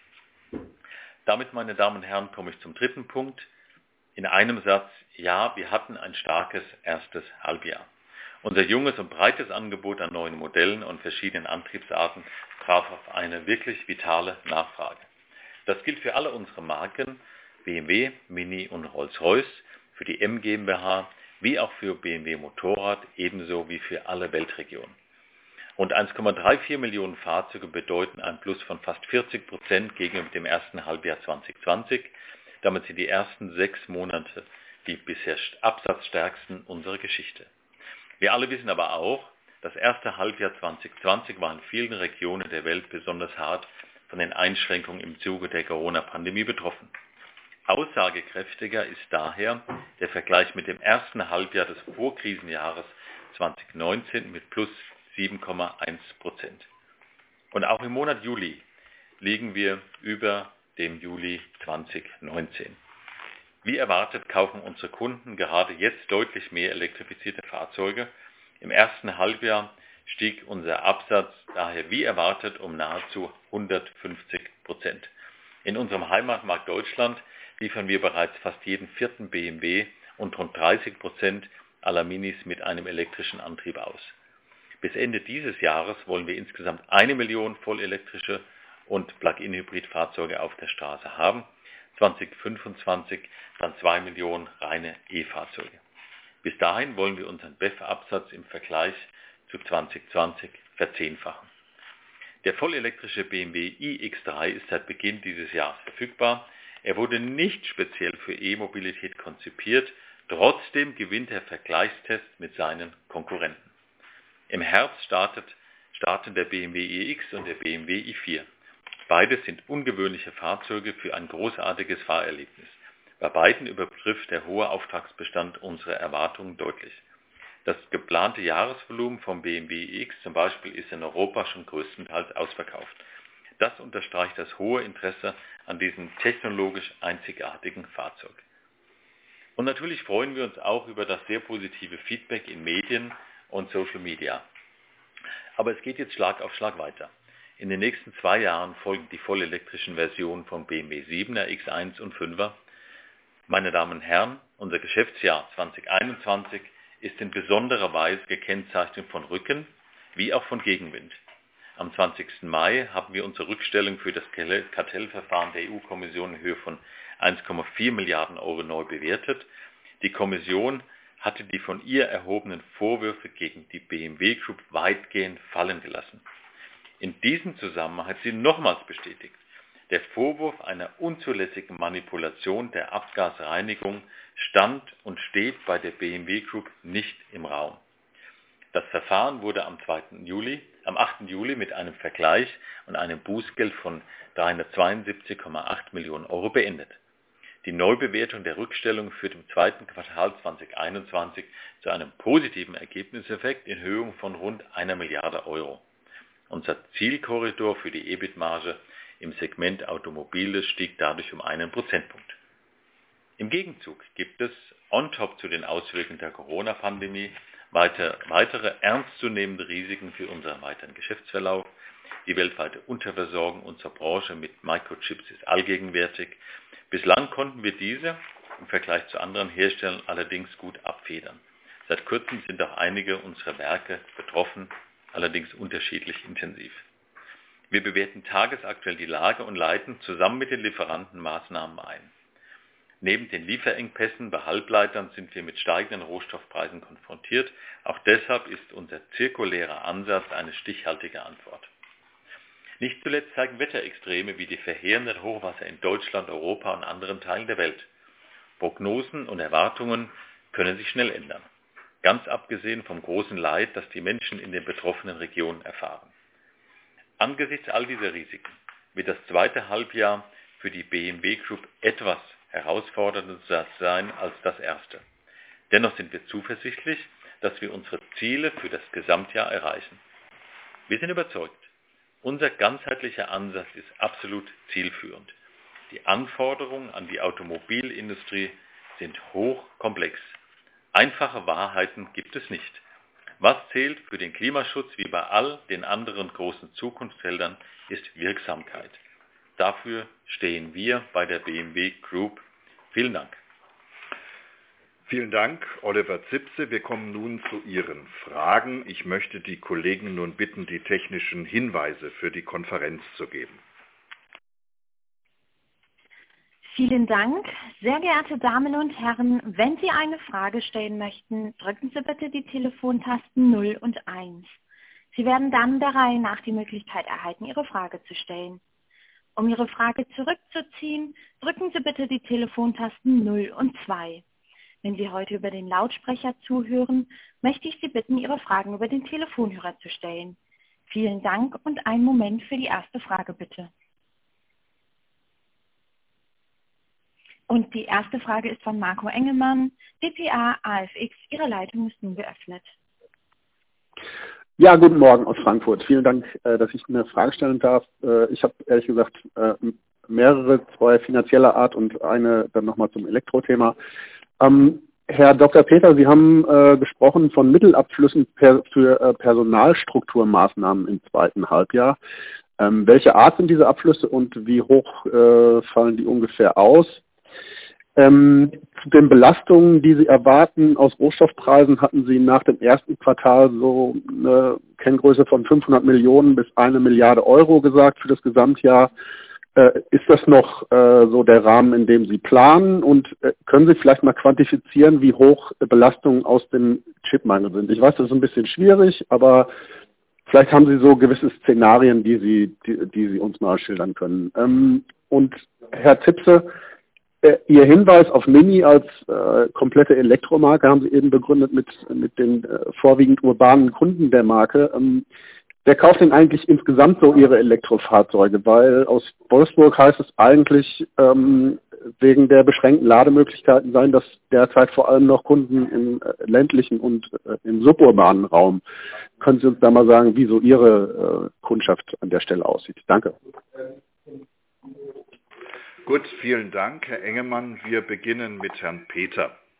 Damit, meine Damen und Herren, komme ich zum dritten Punkt. In einem Satz: Ja, wir hatten ein starkes erstes Halbjahr. Unser junges und breites Angebot an neuen Modellen und verschiedenen Antriebsarten traf auf eine wirklich vitale Nachfrage. Das gilt für alle unsere Marken, BMW, Mini und Rolls-Royce, für die M GmbH, wie auch für BMW Motorrad, ebenso wie für alle Weltregionen. Rund 1,34 Millionen Fahrzeuge bedeuten ein Plus von fast 40% gegenüber dem ersten Halbjahr 2020. Damit sind die ersten 6 Monate die bisher absatzstärksten unserer Geschichte. Wir alle wissen aber auch, das erste Halbjahr 2020 war in vielen Regionen der Welt besonders hart von den Einschränkungen im Zuge der Corona-Pandemie betroffen. Aussagekräftiger ist daher der Vergleich mit dem ersten Halbjahr des Vorkrisenjahres 2019 mit plus 7,1%. Und auch im Monat Juli liegen wir über dem Juli 2019. Wie erwartet kaufen unsere Kunden gerade jetzt deutlich mehr elektrifizierte Fahrzeuge. Im ersten Halbjahr stieg unser Absatz daher wie erwartet um nahezu 150%. In unserem Heimatmarkt Deutschland liefern wir bereits fast jeden 4. BMW und rund 30% aller Minis mit einem elektrischen Antrieb aus. Bis Ende dieses Jahres wollen wir insgesamt 1 Million vollelektrische und Plug-in-Hybrid-Fahrzeuge auf der Straße haben. 2025 dann 2 Millionen reine E-Fahrzeuge. Bis dahin wollen wir unseren BEV-Absatz im Vergleich zu 2020 verzehnfachen. Der vollelektrische BMW iX3 ist seit Beginn dieses Jahres verfügbar. Er wurde nicht speziell für E-Mobilität konzipiert, trotzdem gewinnt der Vergleichstest mit seinen Konkurrenten. Im Herbst starten der BMW iX und der BMW i4. Beides sind ungewöhnliche Fahrzeuge für ein großartiges Fahrerlebnis. Bei beiden übertrifft der hohe Auftragsbestand unsere Erwartungen deutlich. Das geplante Jahresvolumen vom BMW iX zum Beispiel ist in Europa schon größtenteils ausverkauft. Das unterstreicht das hohe Interesse an diesem technologisch einzigartigen Fahrzeug. Und natürlich freuen wir uns auch über das sehr positive Feedback in Medien und Social Media. Aber es geht jetzt Schlag auf Schlag weiter. In den nächsten 2 Jahren folgen die vollelektrischen Versionen von BMW 7er, X1 und 5er. Meine Damen und Herren, unser Geschäftsjahr 2021 ist in besonderer Weise gekennzeichnet von Rücken wie auch von Gegenwind. Am 20. Mai haben wir unsere Rückstellung für das Kartellverfahren der EU-Kommission in Höhe von 1,4 Milliarden Euro neu bewertet. Die Kommission hatte die von ihr erhobenen Vorwürfe gegen die BMW Group weitgehend fallen gelassen. In diesem Zusammenhang hat sie nochmals bestätigt, der Vorwurf einer unzulässigen Manipulation der Abgasreinigung stand und steht bei der BMW Group nicht im Raum. Das Verfahren wurde am 8. Juli mit einem Vergleich und einem Bußgeld von 372,8 Millionen Euro beendet. Die Neubewertung der Rückstellung führt im 2. Quartal 2021 zu einem positiven Ergebniseffekt in Höhe von rund 1 Milliarde Euro. Unser Zielkorridor für die EBIT-Marge im Segment Automobile stieg dadurch um 1 Prozentpunkt. Im Gegenzug gibt es on top zu den Auswirkungen der Corona-Pandemie weitere ernstzunehmende Risiken für unseren weiteren Geschäftsverlauf. Die weltweite Unterversorgung unserer Branche mit Microchips ist allgegenwärtig. Bislang konnten wir diese im Vergleich zu anderen Herstellern allerdings gut abfedern. Seit kurzem sind auch einige unserer Werke betroffen, allerdings unterschiedlich intensiv. Wir bewerten tagesaktuell die Lage und leiten zusammen mit den Lieferanten Maßnahmen ein. Neben den Lieferengpässen bei Halbleitern sind wir mit steigenden Rohstoffpreisen konfrontiert. Auch deshalb ist unser zirkulärer Ansatz eine stichhaltige Antwort. Nicht zuletzt zeigen Wetterextreme wie die verheerenden Hochwasser in Deutschland, Europa und anderen Teilen der Welt. Prognosen und Erwartungen können sich schnell ändern. Ganz abgesehen vom großen Leid, das die Menschen in den betroffenen Regionen erfahren. Angesichts all dieser Risiken wird das zweite Halbjahr für die BMW Group etwas herausfordernder sein als das erste. Dennoch sind wir zuversichtlich, dass wir unsere Ziele für das Gesamtjahr erreichen. Wir sind überzeugt, unser ganzheitlicher Ansatz ist absolut zielführend. Die Anforderungen an die Automobilindustrie sind hochkomplex. Einfache Wahrheiten gibt es nicht. Was zählt für den Klimaschutz wie bei all den anderen großen Zukunftsfeldern ist Wirksamkeit. Dafür stehen wir bei der BMW Group. Vielen Dank. Vielen Dank, Oliver Zipse. Wir kommen nun zu Ihren Fragen. Ich möchte die Kollegen nun bitten, die technischen Hinweise für die Konferenz zu geben. Vielen Dank. Sehr geehrte Damen und Herren, wenn Sie eine Frage stellen möchten, drücken Sie bitte die Telefontasten 0 und 1. Sie werden dann der Reihe nach die Möglichkeit erhalten, Ihre Frage zu stellen. Um Ihre Frage zurückzuziehen, drücken Sie bitte die Telefontasten 0 und 2. Wenn Sie heute über den Lautsprecher zuhören, möchte ich Sie bitten, Ihre Fragen über den Telefonhörer zu stellen. Vielen Dank und einen Moment für die erste Frage bitte. Und die erste Frage ist von Marco Engelmann, dpa AFX. Ihre Leitung ist nun geöffnet. Ja, guten Morgen aus Frankfurt. Vielen Dank, dass ich eine Frage stellen darf. Ich habe ehrlich gesagt mehrere, 2 finanzieller Art und eine dann nochmal zum Elektrothema. Herr Dr. Peter, Sie haben gesprochen von Mittelabflüssen für Personalstrukturmaßnahmen im zweiten Halbjahr. Welche Art sind diese Abflüsse und wie hoch fallen die ungefähr aus? Zu den Belastungen, die Sie erwarten aus Rohstoffpreisen, hatten Sie nach dem ersten Quartal so eine Kenngröße von 500 Millionen bis 1 Milliarde Euro gesagt für das Gesamtjahr. Ist das noch so der Rahmen, in dem Sie planen? Und können Sie vielleicht mal quantifizieren, wie hoch Belastungen aus dem Chipmangel sind? Ich weiß, das ist ein bisschen schwierig, aber vielleicht haben Sie so gewisse Szenarien, die Sie uns mal schildern können. Und Herr Zipse, Ihr Hinweis auf Mini als komplette Elektromarke haben Sie eben begründet mit den vorwiegend urbanen Kunden der Marke. Wer kauft denn eigentlich insgesamt so Ihre Elektrofahrzeuge? Weil aus Wolfsburg heißt es eigentlich wegen der beschränkten Lademöglichkeiten sein, dass derzeit vor allem noch Kunden im ländlichen und im suburbanen Raum. Können Sie uns da mal sagen, wie so Ihre Kundschaft an der Stelle aussieht? Danke. Gut, vielen Dank, Herr Engemann. Wir beginnen mit Herrn Peter.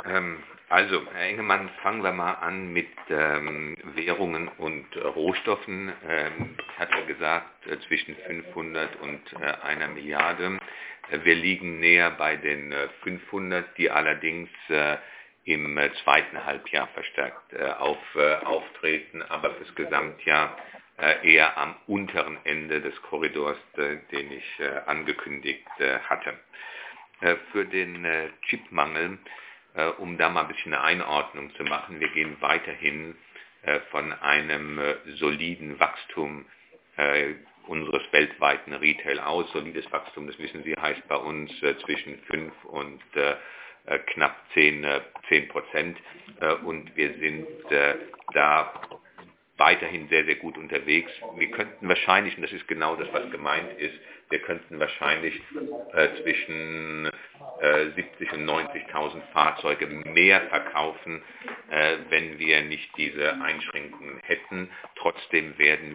Also, Herr Engemann, fangen wir mal an mit Währungen und Rohstoffen. Ich hatte gesagt, zwischen 500 und 1 Milliarde. Wir liegen näher bei den 500, die allerdings im zweiten Halbjahr verstärkt auftreten, aber fürs Gesamtjahr eher am unteren Ende des Korridors, den ich angekündigt hatte. Für den Chipmangel, um da mal ein bisschen eine Einordnung zu machen, wir gehen weiterhin von einem soliden Wachstum unseres weltweiten Retail aus. Solides Wachstum, das wissen Sie, heißt bei uns zwischen 5 und knapp 10%. Und wir sind da weiterhin sehr, sehr gut unterwegs. Wir könnten wahrscheinlich, und das ist genau das, was gemeint ist, wir könnten wahrscheinlich zwischen 70 und 90.000 Fahrzeuge mehr verkaufen, wenn wir nicht diese Einschränkungen hätten. Trotzdem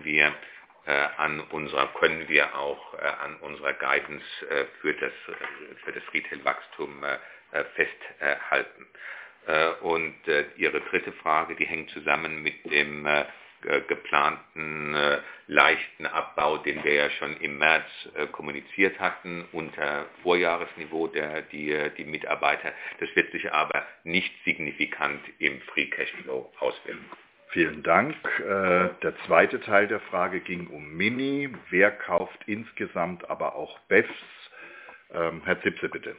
können wir auch an unserer Guidance für das Retail-Wachstum festhalten. Und Ihre dritte Frage, die hängt zusammen mit dem geplanten leichten Abbau, den wir ja schon im März kommuniziert hatten, unter Vorjahresniveau die Mitarbeiter. Das wird sich aber nicht signifikant im Free Cashflow auswirken. Vielen Dank. Der zweite Teil der Frage ging um Mini. Wer kauft insgesamt aber auch BEVs? Herr Zipse, bitte.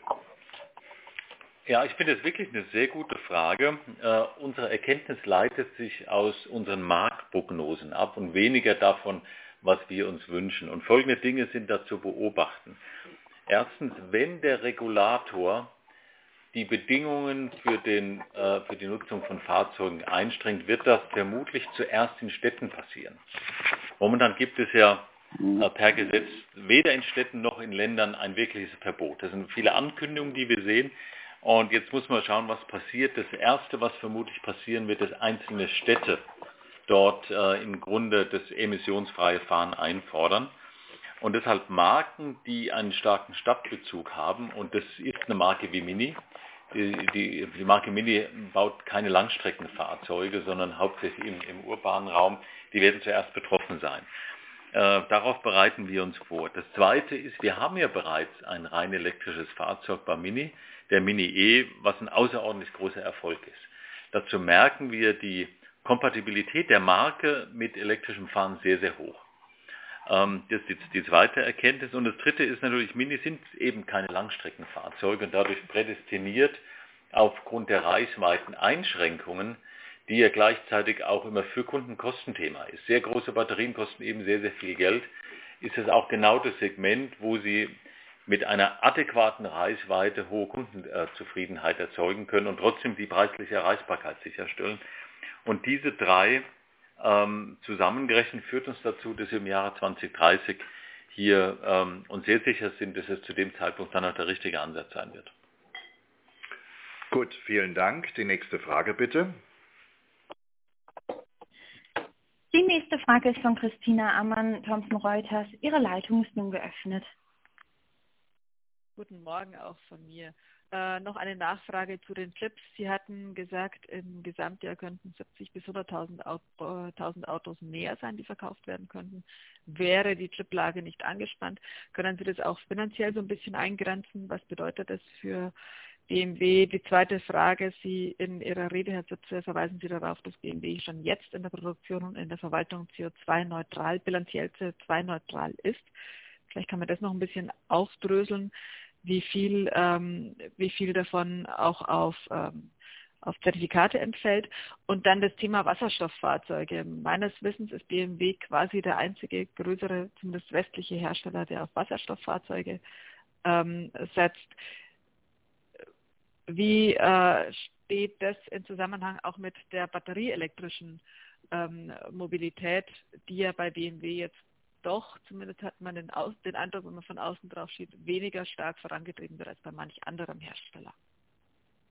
Ja, ich finde es wirklich eine sehr gute Frage. Unsere Erkenntnis leitet sich aus unseren Marktprognosen ab und weniger davon, was wir uns wünschen. Und folgende Dinge sind da zu beobachten. Erstens, wenn der Regulator die Bedingungen für die Nutzung von Fahrzeugen einstrengt, wird das vermutlich zuerst in Städten passieren. Momentan gibt es ja per Gesetz weder in Städten noch in Ländern ein wirkliches Verbot. Das sind viele Ankündigungen, die wir sehen. Und jetzt muss man schauen, was passiert. Das Erste, was vermutlich passieren wird, ist einzelne Städte dort im Grunde das emissionsfreie Fahren einfordern. Und deshalb Marken, die einen starken Stadtbezug haben, und das ist eine Marke wie Mini. Die Marke Mini baut keine Langstreckenfahrzeuge, sondern hauptsächlich im urbanen Raum. Die werden zuerst betroffen sein. Darauf bereiten wir uns vor. Das Zweite ist, wir haben ja bereits ein rein elektrisches Fahrzeug bei Mini, der Mini E, was ein außerordentlich großer Erfolg ist. Dazu merken wir die Kompatibilität der Marke mit elektrischem Fahren sehr, sehr hoch. Das ist die zweite Erkenntnis. Und das dritte ist natürlich, Mini sind eben keine Langstreckenfahrzeuge und dadurch prädestiniert aufgrund der Reichweiteneinschränkungen, die ja gleichzeitig auch immer für Kunden Kostenthema ist. Sehr große Batterien kosten eben sehr, sehr viel Geld. Ist es auch genau das Segment, wo Sie mit einer adäquaten Reichweite hohe Kundenzufriedenheit erzeugen können und trotzdem die preisliche Erreichbarkeit sicherstellen. Und diese drei zusammengerechnet führt uns dazu, dass wir im Jahre 2030 hier uns sehr sicher sind, dass es zu dem Zeitpunkt dann auch der richtige Ansatz sein wird. Gut, vielen Dank. Die nächste Frage bitte. Die nächste Frage ist von Christina Ammann, Thomson Reuters. Ihre Leitung ist nun geöffnet. Guten Morgen auch von mir. Noch eine Nachfrage zu den Chips. Sie hatten gesagt, im Gesamtjahr könnten 70.000 bis 100.000 Autos mehr sein, die verkauft werden könnten. Wäre die Chiplage nicht angespannt, können Sie das auch finanziell so ein bisschen eingrenzen? Was bedeutet das für BMW? Die zweite Frage, Sie in Ihrer Rede, Herr Zipse, verweisen Sie darauf, dass BMW schon jetzt in der Produktion und in der Verwaltung CO2-neutral, bilanziell CO2-neutral ist. Vielleicht kann man das noch ein bisschen aufdröseln, wie viel davon auch auf Zertifikate entfällt. Und dann das Thema Wasserstofffahrzeuge. Meines Wissens ist BMW quasi der einzige größere, zumindest westliche Hersteller, der auf Wasserstofffahrzeuge setzt. Wie steht das im Zusammenhang auch mit der batterieelektrischen Mobilität, die ja bei BMW jetzt doch, zumindest hat man den Eindruck, wenn man von außen drauf sieht, weniger stark vorangetrieben wird als bei manch anderem Hersteller.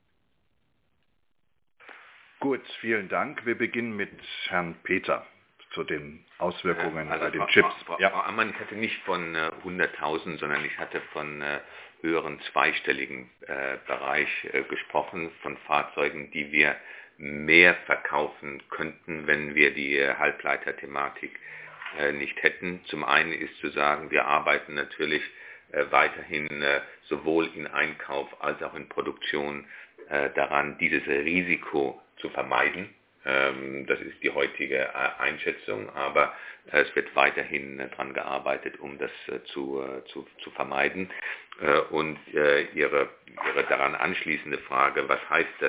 Gut, vielen Dank. Wir beginnen mit Herrn Peter zu den Auswirkungen also bei den Frau, Chips. Frau Ammann, ich hatte nicht von 100.000, sondern ich hatte von höheren zweistelligen Bereich gesprochen, von Fahrzeugen, die wir mehr verkaufen könnten, wenn wir die Halbleiterthematik nicht hätten. Zum einen ist zu sagen, wir arbeiten natürlich weiterhin sowohl in Einkauf als auch in Produktion daran, dieses Risiko zu vermeiden. Das ist die heutige Einschätzung, aber es wird weiterhin daran gearbeitet, um das zu vermeiden. Und Ihre daran anschließende Frage, was heißt das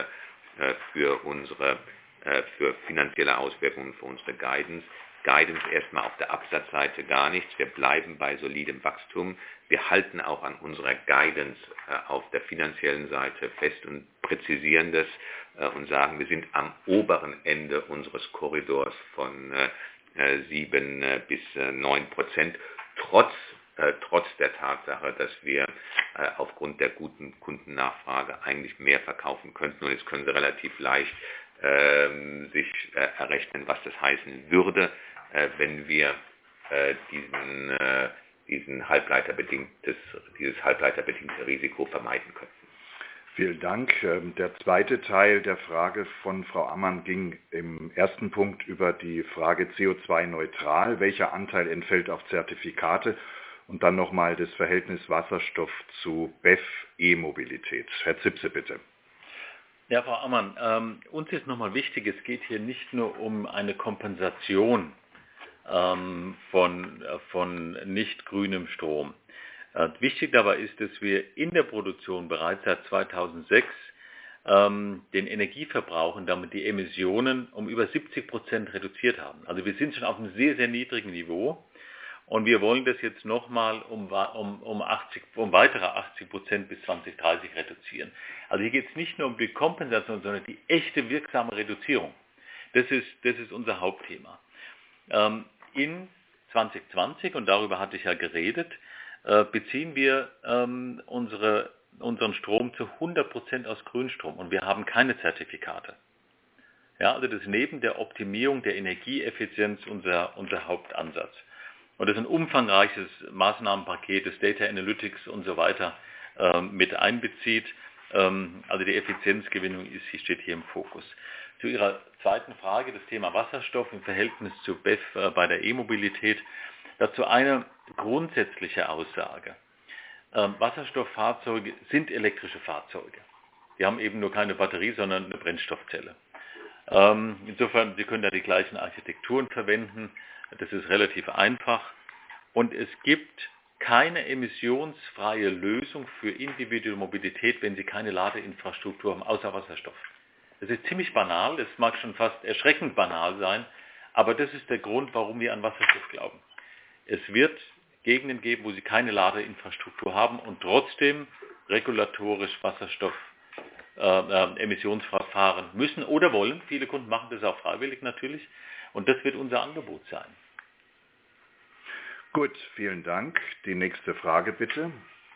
für finanzielle Auswirkungen für unsere Guidance? Guidance erstmal auf der Absatzseite gar nichts. Wir bleiben bei solidem Wachstum. Wir halten auch an unserer Guidance auf der finanziellen Seite fest und präzisieren das und sagen, wir sind am oberen Ende unseres Korridors von 7 bis 9%, trotz der Tatsache, dass wir aufgrund der guten Kundennachfrage eigentlich mehr verkaufen könnten. Und jetzt können Sie relativ leicht sich errechnen, was das heißen würde, wenn wir dieses halbleiterbedingte Risiko vermeiden könnten. Vielen Dank. Der zweite Teil der Frage von Frau Ammann ging im ersten Punkt über die Frage CO2-neutral. Welcher Anteil entfällt auf Zertifikate? Und dann nochmal das Verhältnis Wasserstoff zu BEV-E-Mobilität. Herr Zipse, bitte. Ja, Frau Ammann, uns ist nochmal wichtig, es geht hier nicht nur um eine Kompensation von nicht grünem Strom. Wichtig dabei ist, dass wir in der Produktion bereits seit 2006 den Energieverbrauch und damit die Emissionen um über 70% reduziert haben. Also wir sind schon auf einem sehr, sehr niedrigen Niveau und wir wollen das jetzt nochmal um weitere 80% bis 2030 reduzieren. Also hier geht es nicht nur um die Kompensation, sondern die echte wirksame Reduzierung. Das ist unser Hauptthema. In 2020, und darüber hatte ich ja geredet, beziehen wir unseren Strom zu 100% aus Grünstrom und wir haben keine Zertifikate. Ja, also das ist neben der Optimierung der Energieeffizienz unser Hauptansatz. Und das ist ein umfangreiches Maßnahmenpaket, das Data Analytics und so weiter mit einbezieht. Also die Effizienzgewinnung steht hier im Fokus. Zu Ihrer zweiten Frage, das Thema Wasserstoff im Verhältnis zu BEV bei der E-Mobilität. Dazu eine grundsätzliche Aussage. Wasserstofffahrzeuge sind elektrische Fahrzeuge. Die haben eben nur keine Batterie, sondern eine Brennstoffzelle. Insofern, Sie können da die gleichen Architekturen verwenden. Das ist relativ einfach. Und es gibt keine emissionsfreie Lösung für individuelle Mobilität, wenn Sie keine Ladeinfrastruktur haben, außer Wasserstoff. Das ist ziemlich banal, das mag schon fast erschreckend banal sein, aber das ist der Grund, warum wir an Wasserstoff glauben. Es wird Gegenden geben, wo Sie keine Ladeinfrastruktur haben und trotzdem regulatorisch Wasserstoff emissionsfrei fahren müssen oder wollen. Viele Kunden machen das auch freiwillig natürlich und das wird unser Angebot sein. Gut, vielen Dank. Die nächste Frage bitte.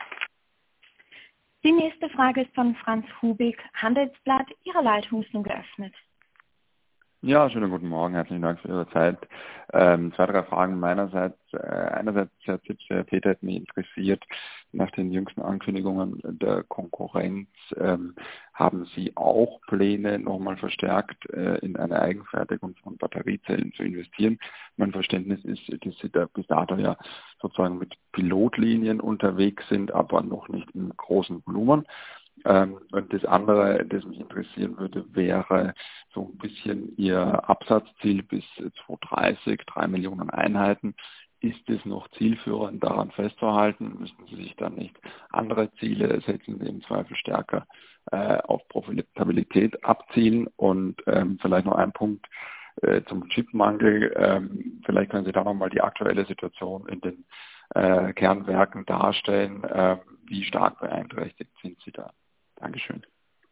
Die nächste Frage ist von Franz Hubig, Handelsblatt. Ihre Leitung ist nun geöffnet. Ja, schönen guten Morgen, herzlichen Dank für Ihre Zeit. 2, 3 Fragen meinerseits. Einerseits, Herr Zipse, Herr Peter, hat mich interessiert, nach den jüngsten Ankündigungen der Konkurrenz, haben Sie auch Pläne, nochmal verstärkt in eine Eigenfertigung von Batteriezellen zu investieren? Mein Verständnis ist, dass Sie da bis dato ja sozusagen mit Pilotlinien unterwegs sind, aber noch nicht im großen Volumen. Und das andere, das mich interessieren würde, wäre so ein bisschen Ihr Absatzziel bis 2030, 3 Millionen Einheiten. Ist es noch zielführend, daran festzuhalten? Müssten Sie sich dann nicht andere Ziele setzen, die im Zweifel stärker auf Profitabilität abzielen? Und vielleicht noch ein Punkt zum Chipmangel. Vielleicht können Sie da nochmal die aktuelle Situation in den Kernwerken darstellen. Wie stark beeinträchtigt sind Sie da? Dankeschön.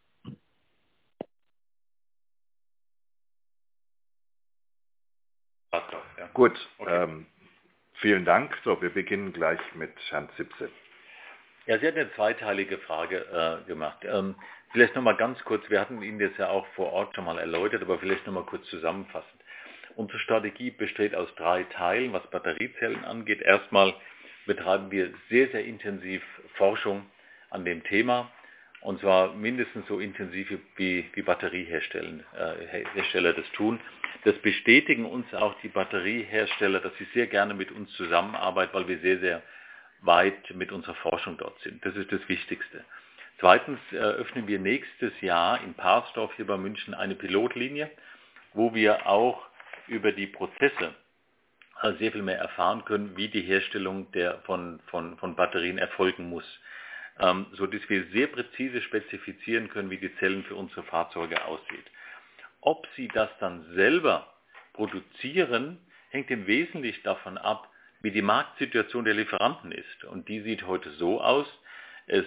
Ja. Gut, okay. Vielen Dank. So, wir beginnen gleich mit Herrn Zipse. Ja, Sie hatten eine zweiteilige Frage gemacht. Vielleicht nochmal ganz kurz, wir hatten Ihnen das ja auch vor Ort schon mal erläutert, aber vielleicht nochmal kurz zusammenfassend. Unsere Strategie besteht aus 3 Teilen, was Batteriezellen angeht. Erstmal betreiben wir sehr, sehr intensiv Forschung an dem Thema, und zwar mindestens so intensiv wie Batteriehersteller das tun. Das bestätigen uns auch die Batteriehersteller, dass sie sehr gerne mit uns zusammenarbeiten, weil wir sehr, sehr weit mit unserer Forschung dort sind. Das ist das Wichtigste. Zweitens eröffnen wir nächstes Jahr in Parsdorf hier bei München eine Pilotlinie, wo wir auch über die Prozesse sehr viel mehr erfahren können, wie die Herstellung von Batterien erfolgen muss, so dass wir sehr präzise spezifizieren können, wie die Zellen für unsere Fahrzeuge aussieht. Ob sie das dann selber produzieren, hängt im Wesentlichen davon ab, wie die Marktsituation der Lieferanten ist. Und die sieht heute so aus: Es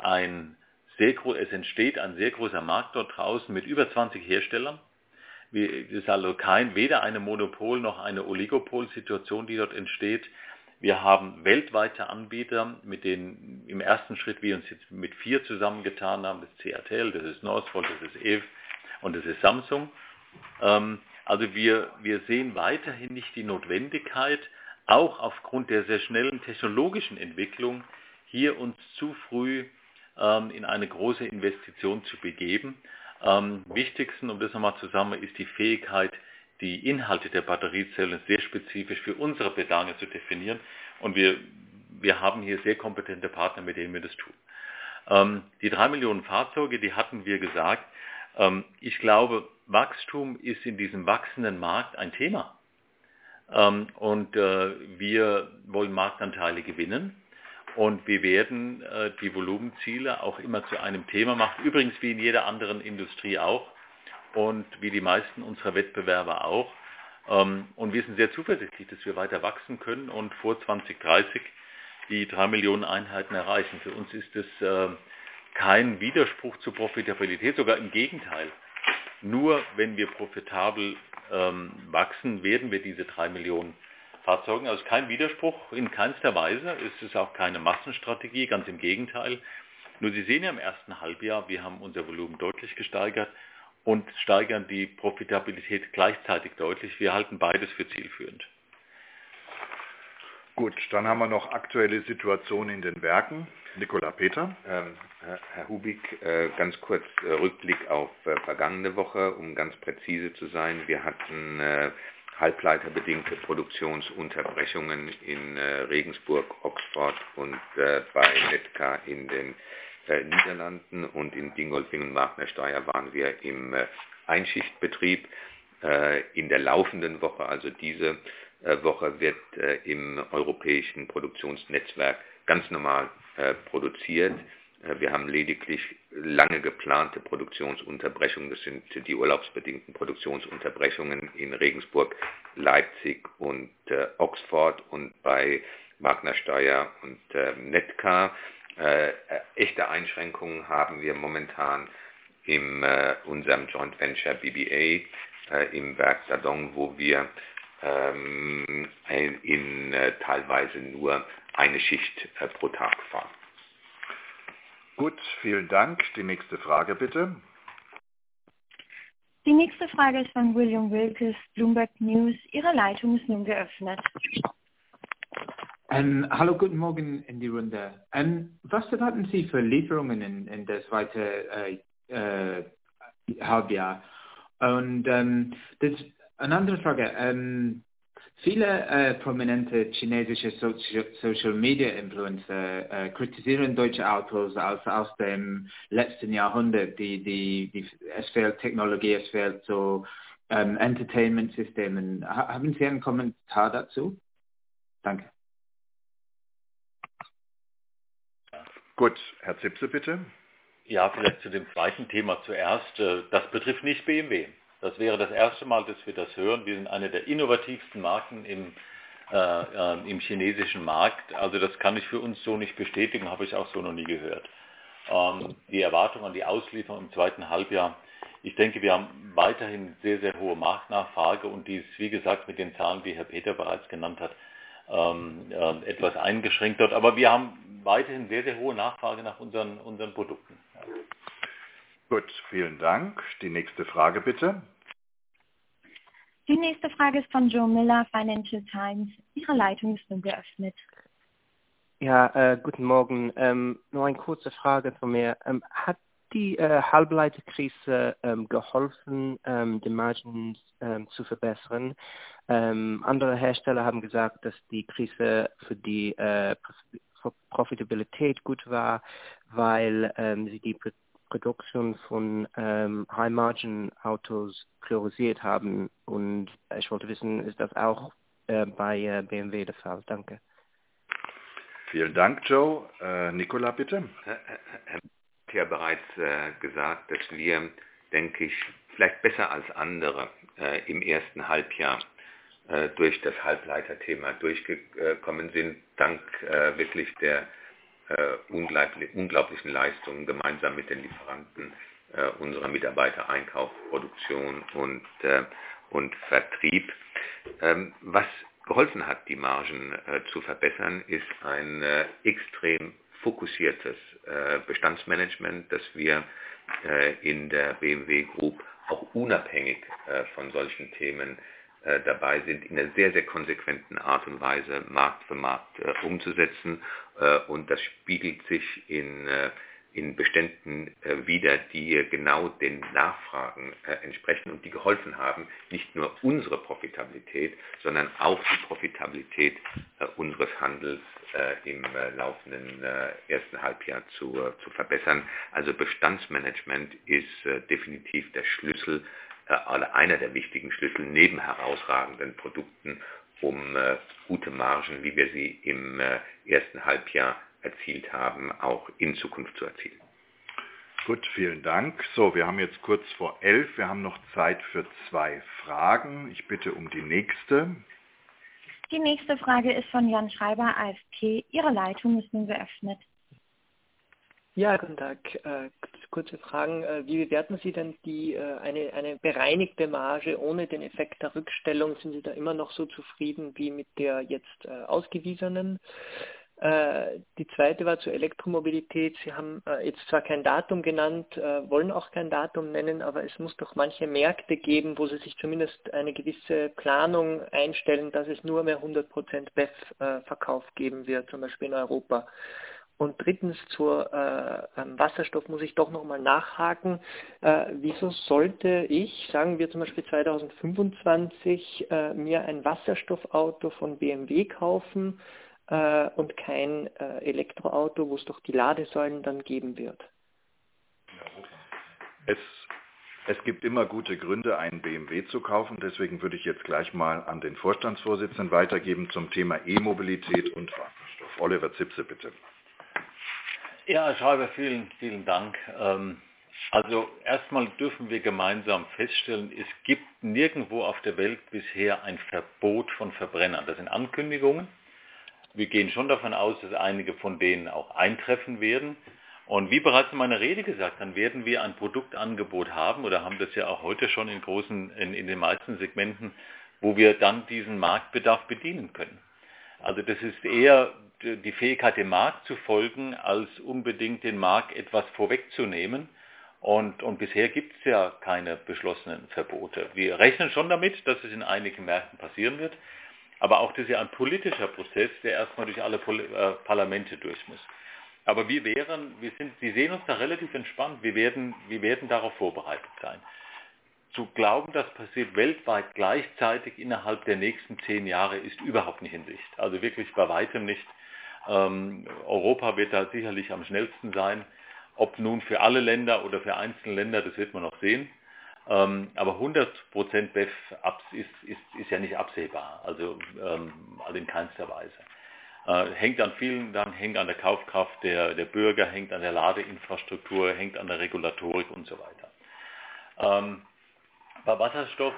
entsteht ein sehr großer Markt dort draußen mit über 20 Herstellern. Es ist also weder eine Monopol- noch eine Oligopol-Situation, die dort entsteht. Wir haben weltweite Anbieter, mit denen im ersten Schritt wir uns jetzt mit 4 zusammengetan haben. Das ist CATL, das ist Northvolt, das ist EVE und das ist Samsung. Also wir sehen weiterhin nicht die Notwendigkeit, auch aufgrund der sehr schnellen technologischen Entwicklung, hier uns zu früh in eine große Investition zu begeben. Wichtigsten, um das nochmal zusammen, ist die Fähigkeit, die Inhalte der Batteriezellen sehr spezifisch für unsere Belange zu definieren. Und wir haben hier sehr kompetente Partner, mit denen wir das tun. Die 3 Millionen Fahrzeuge, die hatten wir gesagt. Ich glaube, Wachstum ist in diesem wachsenden Markt ein Thema. Und wir wollen Marktanteile gewinnen. Und wir werden die Volumenziele auch immer zu einem Thema machen, übrigens wie in jeder anderen Industrie auch und wie die meisten unserer Wettbewerber auch. Und wir sind sehr zuversichtlich, dass wir weiter wachsen können und vor 2030 die 3 Millionen Einheiten erreichen. Für uns ist es kein Widerspruch zur Profitabilität, sogar im Gegenteil. Nur wenn wir profitabel wachsen, werden wir diese 3 Millionen Fahrzeugen. Also kein Widerspruch in keinster Weise. Es ist auch keine Massenstrategie, ganz im Gegenteil. Nur Sie sehen ja im ersten Halbjahr, wir haben unser Volumen deutlich gesteigert und steigern die Profitabilität gleichzeitig deutlich. Wir halten beides für zielführend. Gut, dann haben wir noch aktuelle Situation in den Werken. Nicolas Peter. Herr Hubig, ganz kurz Rückblick auf vergangene Woche, um ganz präzise zu sein. Wir hatten halbleiterbedingte Produktionsunterbrechungen in Regensburg, Oxford und bei Netcar in den Niederlanden, und in Dingolfing und Wagnersteyr waren wir im Einschichtbetrieb. In der laufenden Woche, also diese Woche, wird im europäischen Produktionsnetzwerk ganz normal produziert. Wir haben lediglich lange geplante Produktionsunterbrechungen. Das sind die urlaubsbedingten Produktionsunterbrechungen in Regensburg, Leipzig und Oxford und bei Wagnersteyr und Netcar. Echte Einschränkungen haben wir momentan in unserem Joint Venture BBA im Werk Dadong, wo wir teilweise nur eine Schicht pro Tag fahren. Gut, vielen Dank. Die nächste Frage bitte. Die nächste Frage ist von William Wilkes, Bloomberg News. Ihre Leitung ist nun geöffnet. Hallo, guten Morgen in die Runde. Was erwarten Sie für Lieferungen in das zweite Halbjahr? Und das ist eine andere Frage. Viele prominente chinesische Social-Media-Influencer kritisieren deutsche Autos aus dem letzten Jahrhundert. Es fehlt Technologie, es fehlt so Entertainment-Systemen. Haben Sie einen Kommentar dazu? Danke. Gut, Herr Zipse, bitte. Ja, vielleicht zu dem zweiten Thema zuerst. Das betrifft nicht BMW. Das wäre das erste Mal, dass wir das hören. Wir sind eine der innovativsten Marken im chinesischen Markt. Also das kann ich für uns so nicht bestätigen, habe ich auch so noch nie gehört. Die Erwartung an die Auslieferung im zweiten Halbjahr, ich denke, wir haben weiterhin sehr, sehr hohe Marktnachfrage und die ist, wie gesagt, mit den Zahlen, die Herr Peter bereits genannt hat, etwas eingeschränkt dort. Aber wir haben weiterhin sehr, sehr hohe Nachfrage nach unseren Produkten. Gut, vielen Dank. Die nächste Frage bitte. Die nächste Frage ist von Joe Miller, Financial Times. Ihre Leitung ist nun geöffnet. Ja, guten Morgen. Nur eine kurze Frage von mir. Hat die Halbleiterkrise geholfen, die Margen zu verbessern? Andere Hersteller haben gesagt, dass die Krise für die Profitabilität gut war, weil sie die Produktion von High-Margin-Autos priorisiert haben. Und ich wollte wissen, ist das auch bei BMW der Fall? Danke. Vielen Dank, Joe. Nicola, bitte. Herr hat ja bereits gesagt, dass wir, denke ich, vielleicht besser als andere im ersten Halbjahr durch das Halbleiterthema durchgekommen sind, dank wirklich der unglaublichen Leistungen gemeinsam mit den Lieferanten unserer Mitarbeiter, Einkauf, Produktion und Vertrieb. Was geholfen hat, die Margen zu verbessern, ist ein extrem fokussiertes Bestandsmanagement, das wir in der BMW Group auch unabhängig von solchen Themen dabei sind, in einer sehr, sehr konsequenten Art und Weise Markt für Markt umzusetzen. Und das spiegelt sich in Beständen wider, die genau den Nachfragen entsprechen und die geholfen haben, nicht nur unsere Profitabilität, sondern auch die Profitabilität unseres Handels im laufenden ersten Halbjahr zu verbessern. Also Bestandsmanagement ist definitiv der Schlüssel, einer der wichtigen Schlüssel neben herausragenden Produkten, um gute Margen, wie wir sie im ersten Halbjahr erzielt haben, auch in Zukunft zu erzielen. Gut, vielen Dank. So, wir haben jetzt kurz vor 11. Wir haben noch Zeit für 2 Fragen. Ich bitte um die nächste. Die nächste Frage ist von Jan Schreiber, AFP. Ihre Leitung ist nun geöffnet. Ja, guten Tag. Kurze Fragen. Wie bewerten Sie denn eine bereinigte Marge ohne den Effekt der Rückstellung? Sind Sie da immer noch so zufrieden wie mit der jetzt ausgewiesenen? Die zweite war zur Elektromobilität. Sie haben jetzt zwar kein Datum genannt, wollen auch kein Datum nennen, aber es muss doch manche Märkte geben, wo Sie sich zumindest eine gewisse Planung einstellen, dass es nur mehr 100% BEV-Verkauf geben wird, zum Beispiel in Europa. Und drittens zur Wasserstoff muss ich doch nochmal nachhaken. Wieso sollte ich, sagen wir zum Beispiel 2025, mir ein Wasserstoffauto von BMW kaufen und kein Elektroauto, wo es doch die Ladesäulen dann geben wird? Es gibt immer gute Gründe, einen BMW zu kaufen. Deswegen würde ich jetzt gleich mal an den Vorstandsvorsitzenden weitergeben zum Thema E-Mobilität und Wasserstoff. Oliver Zipse, bitte. Ja, Herr Schreiber, vielen, vielen Dank. Also erstmal dürfen wir gemeinsam feststellen, es gibt nirgendwo auf der Welt bisher ein Verbot von Verbrennern. Das sind Ankündigungen. Wir gehen schon davon aus, dass einige von denen auch eintreffen werden. Und wie bereits in meiner Rede gesagt, dann werden wir ein Produktangebot haben oder haben das ja auch heute schon in den meisten Segmenten, wo wir dann diesen Marktbedarf bedienen können. Also das ist eher die Fähigkeit, dem Markt zu folgen, als unbedingt den Markt etwas vorwegzunehmen. Und bisher gibt es ja keine beschlossenen Verbote. Wir rechnen schon damit, dass es in einigen Märkten passieren wird. Aber auch das ist ja ein politischer Prozess, der erstmal durch alle Parlamente durch muss. Aber Sie sehen uns da relativ entspannt. Wir werden darauf vorbereitet sein. Zu glauben, das passiert weltweit gleichzeitig innerhalb der nächsten 10 Jahre, ist überhaupt nicht in Sicht. Also wirklich bei weitem nicht. Europa wird da sicherlich am schnellsten sein. Ob nun für alle Länder oder für einzelne Länder, das wird man noch sehen. Aber 100% BEV ist ja nicht absehbar, also in keinster Weise. Hängt an vielen, dann hängt an der Kaufkraft der Bürger, hängt an der Ladeinfrastruktur, hängt an der Regulatorik und so weiter. Bei Wasserstoff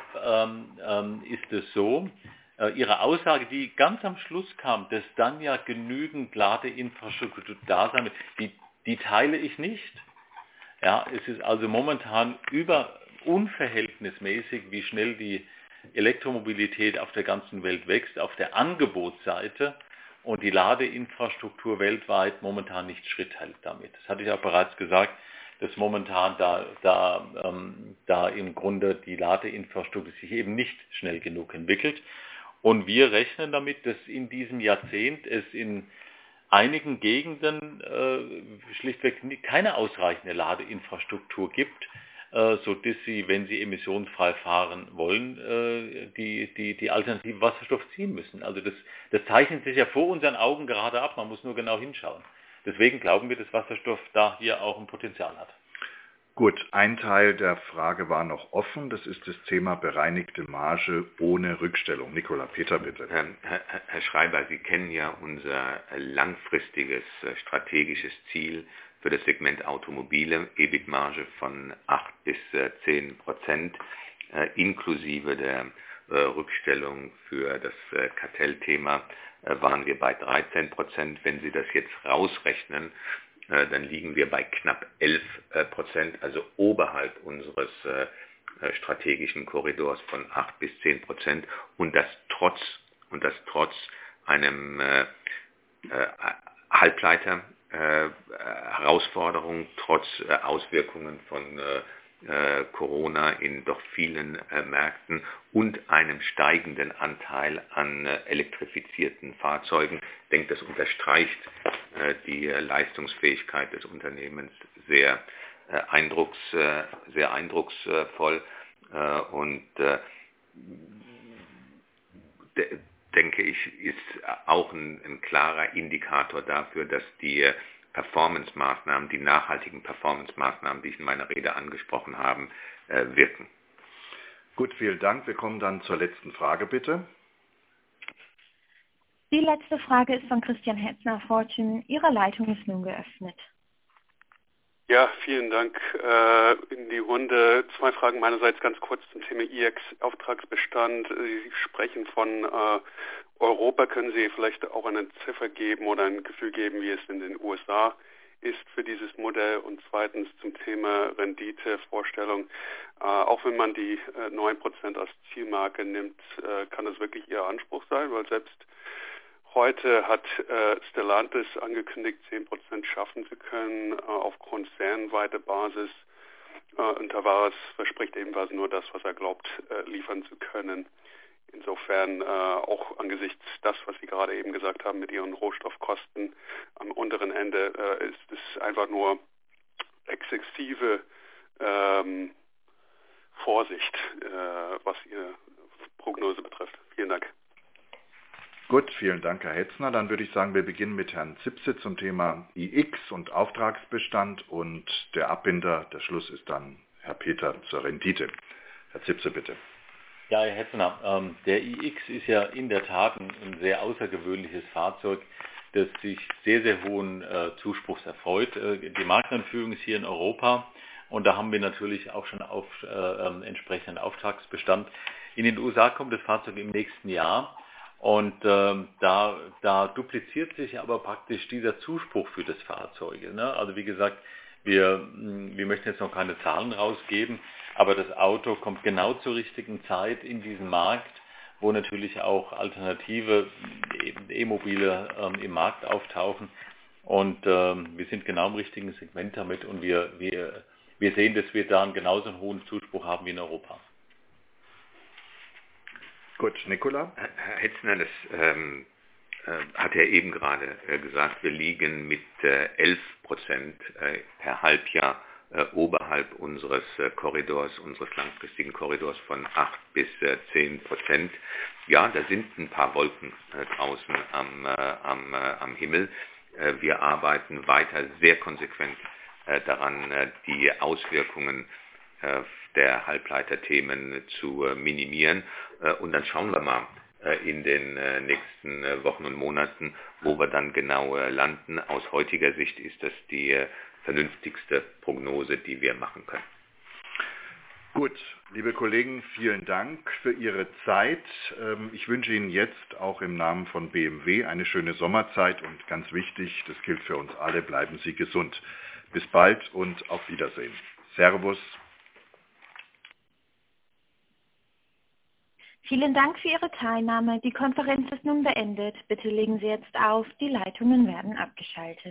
ist es so, Ihre Aussage, die ganz am Schluss kam, dass dann ja genügend Ladeinfrastruktur da sein wird, die teile ich nicht. Ja, es ist also momentan unverhältnismäßig, wie schnell die Elektromobilität auf der ganzen Welt wächst, auf der Angebotsseite, und die Ladeinfrastruktur weltweit momentan nicht Schritt hält damit. Das hatte ich auch bereits gesagt. dass momentan da im Grunde die Ladeinfrastruktur sich eben nicht schnell genug entwickelt. Und wir rechnen damit, dass in diesem Jahrzehnt es in einigen Gegenden schlichtweg keine ausreichende Ladeinfrastruktur gibt, so dass sie, wenn sie emissionsfrei fahren wollen, die alternative Wasserstoff ziehen müssen. Also das zeichnet sich ja vor unseren Augen gerade ab, man muss nur genau hinschauen. Deswegen glauben wir, dass Wasserstoff da hier auch ein Potenzial hat. Gut, ein Teil der Frage war noch offen, das ist das Thema bereinigte Marge ohne Rückstellung. Nicola, Peter, bitte. Herr Schreiber, Sie kennen ja unser langfristiges strategisches Ziel für das Segment Automobile, EBIT-Marge von 8 bis 10%, inklusive der Rückstellung für das Kartellthema waren wir bei 13%. Wenn Sie das jetzt rausrechnen, dann liegen wir bei knapp 11%, also oberhalb unseres strategischen Korridors von 8 bis 10%, und das trotz einem Halbleiter Herausforderung, trotz Auswirkungen von Corona in doch vielen Märkten und einem steigenden Anteil an elektrifizierten Fahrzeugen. Ich denke, das unterstreicht die Leistungsfähigkeit des Unternehmens sehr eindrucksvoll und denke ich, ist auch ein klarer Indikator dafür, dass die Performance-Maßnahmen, die nachhaltigen Performance-Maßnahmen, die ich in meiner Rede angesprochen habe, wirken. Gut, vielen Dank. Wir kommen dann zur letzten Frage, bitte. Die letzte Frage ist von Christian Hetzner, Fortune. Ihre Leitung ist nun geöffnet. Ja, vielen Dank in die Runde. 2 Fragen meinerseits ganz kurz zum Thema IX-Auftragsbestand. Sie sprechen von Europa. Können Sie vielleicht auch eine Ziffer geben oder ein Gefühl geben, wie es in den USA ist für dieses Modell? Und zweitens zum Thema Renditevorstellung. Auch wenn man die 9% als Zielmarke nimmt, kann das wirklich Ihr Anspruch sein, weil selbst heute hat Stellantis angekündigt, 10% schaffen zu können auf konzernweiter Basis. Und Tavares verspricht ebenfalls nur das, was er glaubt, liefern zu können. Insofern auch angesichts das, was Sie gerade eben gesagt haben mit Ihren Rohstoffkosten am unteren Ende, ist es einfach nur exzessive Vorsicht, was Ihre Prognose betrifft. Vielen Dank. Gut, vielen Dank, Herr Hetzner. Dann würde ich sagen, wir beginnen mit Herrn Zipse zum Thema iX und Auftragsbestand und der Abbinder, der Schluss ist dann Herr Peter zur Rendite. Herr Zipse, bitte. Ja, Herr Hetzner, der iX ist ja in der Tat ein sehr außergewöhnliches Fahrzeug, das sich sehr, sehr hohen Zuspruchs erfreut. Die Markteinführung ist hier in Europa und da haben wir natürlich auch schon entsprechenden Auftragsbestand. In den USA kommt das Fahrzeug im nächsten Jahr. Und da dupliziert sich aber praktisch dieser Zuspruch für das Fahrzeug. Ne? Also wie gesagt, wir möchten jetzt noch keine Zahlen rausgeben, aber das Auto kommt genau zur richtigen Zeit in diesen Markt, wo natürlich auch alternative E-Mobile im Markt auftauchen. Und wir sind genau im richtigen Segment damit und wir sehen, dass wir da genauso einen hohen Zuspruch haben wie in Europa. Gut, Nicola? Herr Hetzner, das hat er eben gerade gesagt, wir liegen mit 11% per Halbjahr oberhalb unseres Korridors, unseres langfristigen Korridors von 8 bis 10%. Ja, da sind ein paar Wolken draußen am Himmel. Wir arbeiten weiter sehr konsequent daran, die Auswirkungen der Halbleiterthemen zu minimieren. Und dann schauen wir mal in den nächsten Wochen und Monaten, wo wir dann genau landen. Aus heutiger Sicht ist das die vernünftigste Prognose, die wir machen können. Gut, liebe Kollegen, vielen Dank für Ihre Zeit. Ich wünsche Ihnen jetzt auch im Namen von BMW eine schöne Sommerzeit und ganz wichtig, das gilt für uns alle, bleiben Sie gesund. Bis bald und auf Wiedersehen. Servus. Vielen Dank für Ihre Teilnahme. Die Konferenz ist nun beendet. Bitte legen Sie jetzt auf. Die Leitungen werden abgeschaltet.